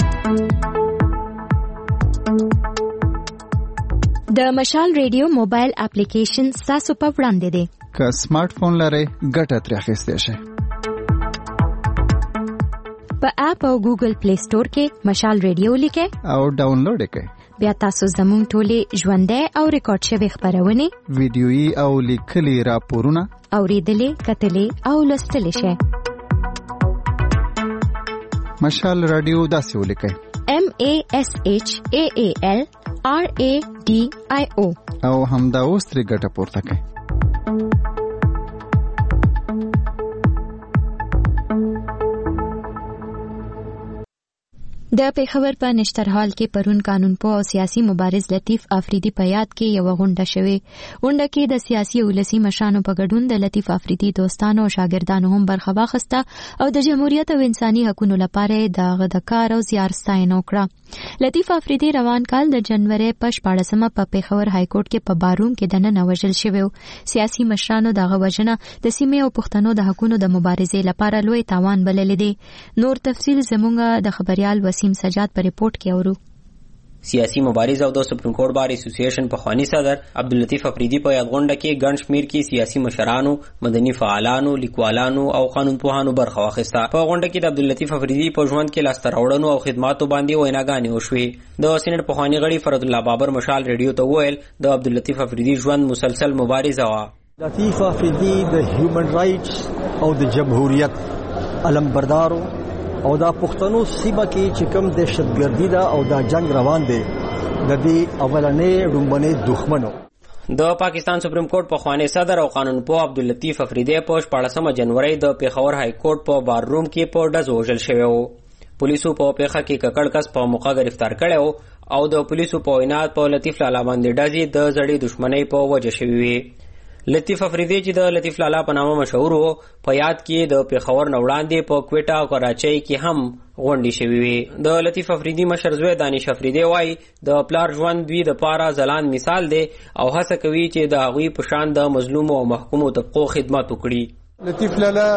د مشال ریډیو موبایل اپلیکیشن تاسو په وړاندې دی. که سمارټ فون لرئ ګټه ترې اخیستی شئ. په اپ او ګوګل پلی سٹور کې مشال ریډیو لیکئ او ډاونلوډ کړئ. بیا تاسو زموږ ټولې ژوندۍ او ریکارډ شوي خبرونه ویډیويي او لیکلي راپورونه اوریدلې کتلې او لوستلې شئ. مشال رادیو داسې ولیکئ M A S H A A L R A D I O او همدا اوس ترې ګټه پورته کړئ. د پیښور په نشترحال کې پرون قانون پوه او سیاسي مبارز لطیف افریدي په یاد کې یو غونډه شوې. غونډه کې د سیاسي او ولسي مشرانو په ګډون د لطیف افریدي دوستانو او شاګردانو هم برخه واخیسته او د جمهوریت او انساني حقوقو لپاره د هغه د کار او زیار ستاینه وکړه. لطیف افریدي روان کال د جنوري په شپاړسمه په پیښور های کورټ کې په باروم کې دننه وژل شوی و. سیاسي مشرانو دغه وژنه د سیمې او پښتنو د حقوقو د مبارزې لپاره لوی تاوان بللی دی. نور تفصیل زموږ د خبريال وسیم سجاد په ریپورت کې اورو. سیاسي مبارز او د سپریم کورټ بار اسوسییشن په خوانی صدر عبداللطیف افریدي په یادغونډه کې ګڼ شمیر کې سیاسي مشرانو، مدني فعالانو، لیکوالانو او قانون پوهانو برخه واخیسته. په غونډه کې د عبداللطیف افریدي په ژوند کې لاسته راوړنو او خدماتو باندې ویناګانې وشوې. د سینټ په خوانی غړي فرد الله بابر مشال ریډیو ته وویل د عبداللطیف افریدي ژوند مسلسل مبارزه وه. لطیف افریدي د هیومن رائټس او د جمهوریت علمبردارو او دا پښتنو سیمه کې چې کوم دهشتګردي ده او دا جنگ روان دی د دې اولنې ډومبنې دښمنو. د پاکستان سپریم کورټ په خوانی صدر او قانون پوه عبداللطیف افریدي په شپاړسمه جنوري د پیښور های کورټ په بار روم کې په ډز وژل شوی و. پولیسو په پیښه کې ککړ کس په موقع گرفتار کړی او د پولیسو په وینا په لطیف لالا باندې ډزې د زړې دښمنۍ په وجه شوې وي. لطیف افریدي چې د لطیف لالا په نامه مشهور و، په یاد کې د پیښور نه وړاندې په کوټا او کراچۍ کې هم غونډې شوې وي. د لطیف افریدي مشر زوی دانش افریدي وایي د پلار ژوند دوی د پاره ځلان مثال دی او هڅه کوي چې د هغوی په شان د مظلومو او محکومو طبقو خدمت وکړي. لطیف لالا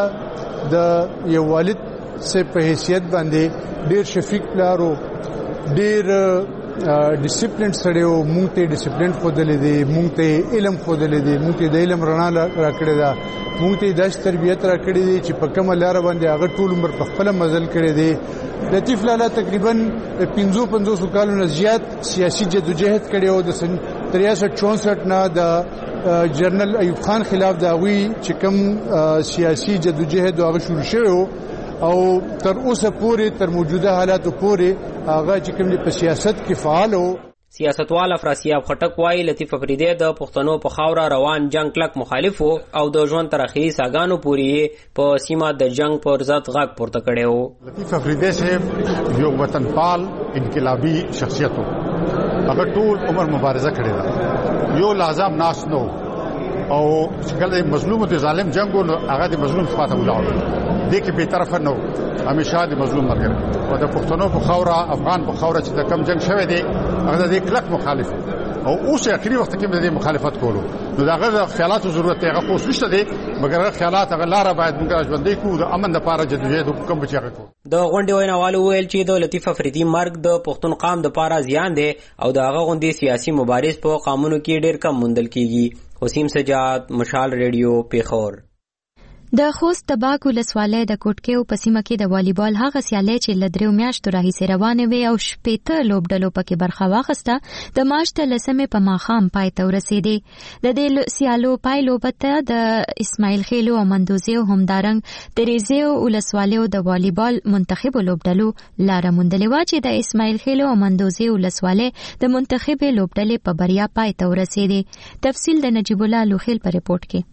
د یو والد سه په حیثیت باندې ډیر شفیق پلار او ډیر ډیسپلین سره او مونږ ته ډیسپلین خودلې دي، مونږ ته علم خودلې دي، مونږ ته د علم رڼا راکړې ده، مونږ ته د تربیت راکړې دي چې په کومه لار باندې هغه ټول عمر په خپل مزل کړی دی. لطیف لالا تقریبا پنځه پنځوس کالو نه زیات سیاسي جدوجہد کړی او د تریاسઠ چونسઠ نه د جنرال ایوب خان خلاف د هغوی چې کوم سیاسي جدوجہد هغه شروع شوی او تر اوسه پورې تر موجوده حالاتو پورې هغه چې کوم په سیاست کې فعال و. سیاستوال افراسیاب خټک وایي لطیف افریدي د پښتنو په خاوره روان جنگ کلک مخالف و او د ژوند تر اخري ساګانو پورې په سیمه د جنگ پر ضد غږ پورته کړی و. لطیف افریدي صاحب یو وطنپال انقلابي شخصیت و، هغه ټول عمر مبارزه کړې ده، یو لازم ناس نو او کله مظلوم او ظالم جنگ نو هغه د مظلوم خواته ولاړ دي کې به طرف نه همیشه د مظلوم مرګ او د پښتنو په خاوره افغان په خاوره چې د کم جنگ شوی دی هغه د کلک مخالف او اوس اخري وخت کې د مخالفت کولو نو دغه خیالاتو ضرورت هغه اوس نشته دي، مګر هغه خیالات هغه لاره باید موږ ژوندۍ کوو د امن لپاره جدوجہد کوم بچی هغه کوو. د غونډې ویناوالو ویل چې د لطیف افریدي مرګ د پښتون قام د پاره زیان دی او د هغه غونډې سیاسي مبارز په قانونو کې ډیر کم موندل کیږي. وسیم سجاد، مشال ریډیو، پیښور. د خوست تباک ولسوالۍ د کوټکیو په سیمه کې د والیبال هغه سیالۍ چې له دریو میاشتو راهیسې روانې وې او شپېته لوبډلو پکې برخه واخیسته د مارچ د لسمې په ماښام پای ته ورسېدې. د دې سیالو پایلو ته د اسماعیل خیلو او مندوزیو همدارنګ تریزیو ولسوالیو د والیبال منتخبو لوبډلو لاره موندلې وه چې د اسماعیل خیلو او مندوزیو ولسوالۍ د منتخبې لوبډلې په بریا پای ته ورسېدې. تفصیل د نجیب الله لوخیل په ریپورت کې.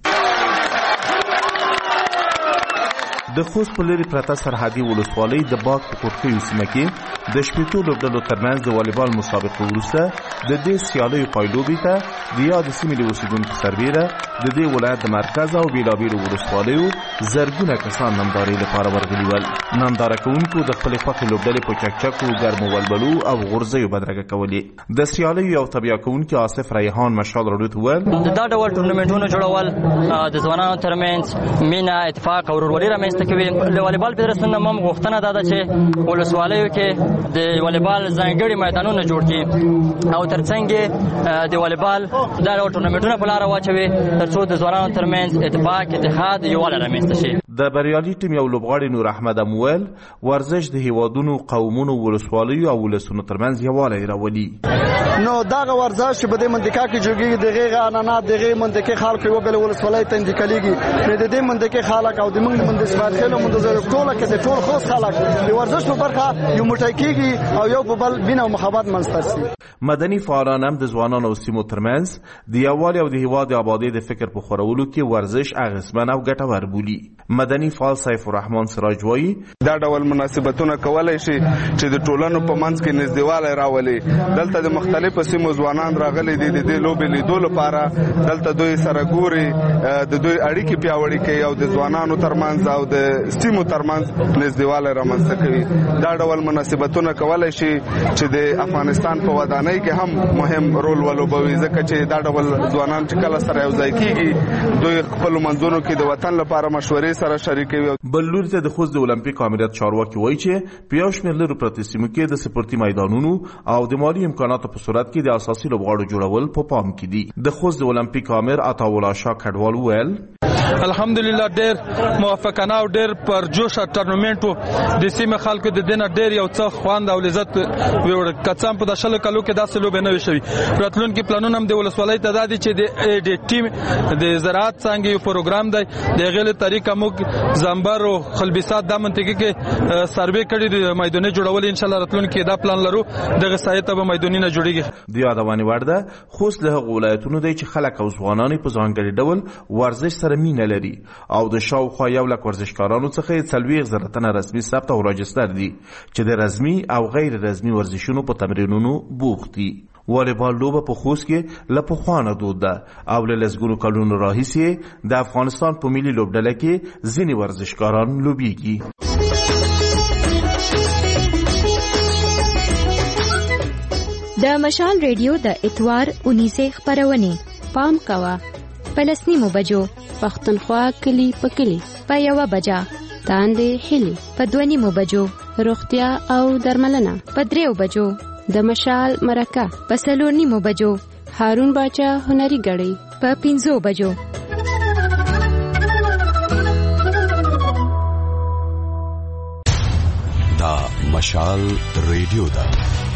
د خوست په لرې پرته سرحدي ولسوالۍ د باغ په کوټکیو سیمه کې د شپېتو لوبډلو ترمنځ د والیبال مسابقې وروسته د دې سیالیو پایلوبې ته د یادې سیمې د اوسېدونکو سربیره د دې ولایت د مرکز او بېلابېلو ولسوالیو زرګونه کسان نندارې لپاره ورغلي ول. ننداره کوونکو د خپلې خوښې لوبډلې په چکچکو، ګرمو ولبلو او غورځیو بدرګه کولې. د سیالیو یو تبیا کوونکي آصف ریحان مشال راډیو ته وویل دا ډول ټورنمنټونو جوړول د ځوانانو ترمنځ مینه، اتفاق او ورورولي رامنځته کوي. د والیبال فدراسیون نه هم غوښتنه ده چې ولسوالیو کې د والیبال ځانګړي میدانونه جوړ کړي او ترڅنګ د والیبال دا ډول ټورنمنټونه په لاره واچوي ترڅو د ځوانانو ترمنځ اتفاق، اتحاد، یووالی رامنځته شي. د بریالي ټیم یو لوبغاړي نور احمد امویل ورزش د هیوادونو، قومونو، ولسوالیو او ولسونو ترمنځ یووالی راولي. نو دغه ورزش چې په دې منطقه کې جوړیږي دغه عنعنات دغه منطقه خلکو یو بل ولسوالۍ ته انتقالیږي نو د دې منطقه خلک او د موږ د منځبات خلک موږ د ټوله کې د ټول خوست خلک د ورزش په برخه یو موټی کېږي او یو په بل بینه او محبت منځته شي. مدني فعالان هم د ځوانانو او سیمو ترمنځ د یووالي او د هیواد آبادۍ د فکر په خورولو کې ورزش اغېزمن او ګټور بولي. مدني فعال سیف الرحمن سراج وایي دا ډول مناسبتونه کولای شي چې د ټولنو په منځ کې نږدېوالی راولي. دلته د مختلفو سیمو ځوانان راغلي دي د دې لوبې لیدو لپاره. دلته دوی سره ګوري، د دوی اړیکې پیاوړې کوي او د ځوانانو ترمنځ او د سیمو ترمنځ نږدېوالی رامنځته کوي. دا ډول مناسبتونه کولای شي چې د افغانستان په ودانۍ کې هم مهم رول ولوبوي ځکه چې دا ډول ځوانان چې کله سره یو ځای کېږي دوی خپلو منځونو کې د وطن لپاره مشورې سره سره شریکوي. بل لوري ته د خوست د اولمپیک امریت چارواکي وایي چې په یو شمېر لرو پرتې سیمو کې د سپورتي میدانونو او د مالي امکاناتو په صورت کې د اساسي لوبغاړو جوړول په پام کې دي. د خوست د اولمپیک امیر عطاالله شاه کډوال وویل الحمدلله ډېر موافقانه او ډېر پرجوشه ټورنمنټ و. د سیمې خلکو د دې نه ډېر یو څه خوند او لذت ویوړ. کڅام په د شلو کلو کې داسې لوبې نه وي شوي. راتلونکي پلانونه هم د ولسوالۍ ته دا دي چې د ای ډي ټیم د زراعت څانګې یو پروګرام دی. د هغې له طریقه موږ زامبر او خلبیسات دا منطقې کې سروې کړي دي میدانونه جوړول. انشاءالله راتلونکي دا پلان لرو دغه سایه ته به میدانونه جوړېږي. د یادونې وړ ده خوست له هغو ولایتونو دی چې خلک او ځوانان په ځانګړي ډول ورزش سره مینه لري او د شاوخوا یو لک ورزشکارانو څخه یې څلوېښت زره تنه رسمي ثبت او راجستر دي چې د رسمي او غیر رسمي ورزشونو په تمرینونو بوخت دي. والیبال لوبه په خوست کې له پخوانه دود ده او له لسګونو کلونو راهیسې د افغانستان په ملي لوبډله کې ځینې ورزشکاران لوبیږي. د مشال ریډیو د اتوار اونیزه خبرونه پام کوا پلسنیمو بجو پښتونخوا کلی په کلی په یوه بجا تاندې هلی په دوه نیمو بجو روغتیا او درملنه په دریو بجو د مشال مرکه په څلور نیمو بجو هارون باچا هنري غړي په پنځو بجو. دا مشال ریډیو ده.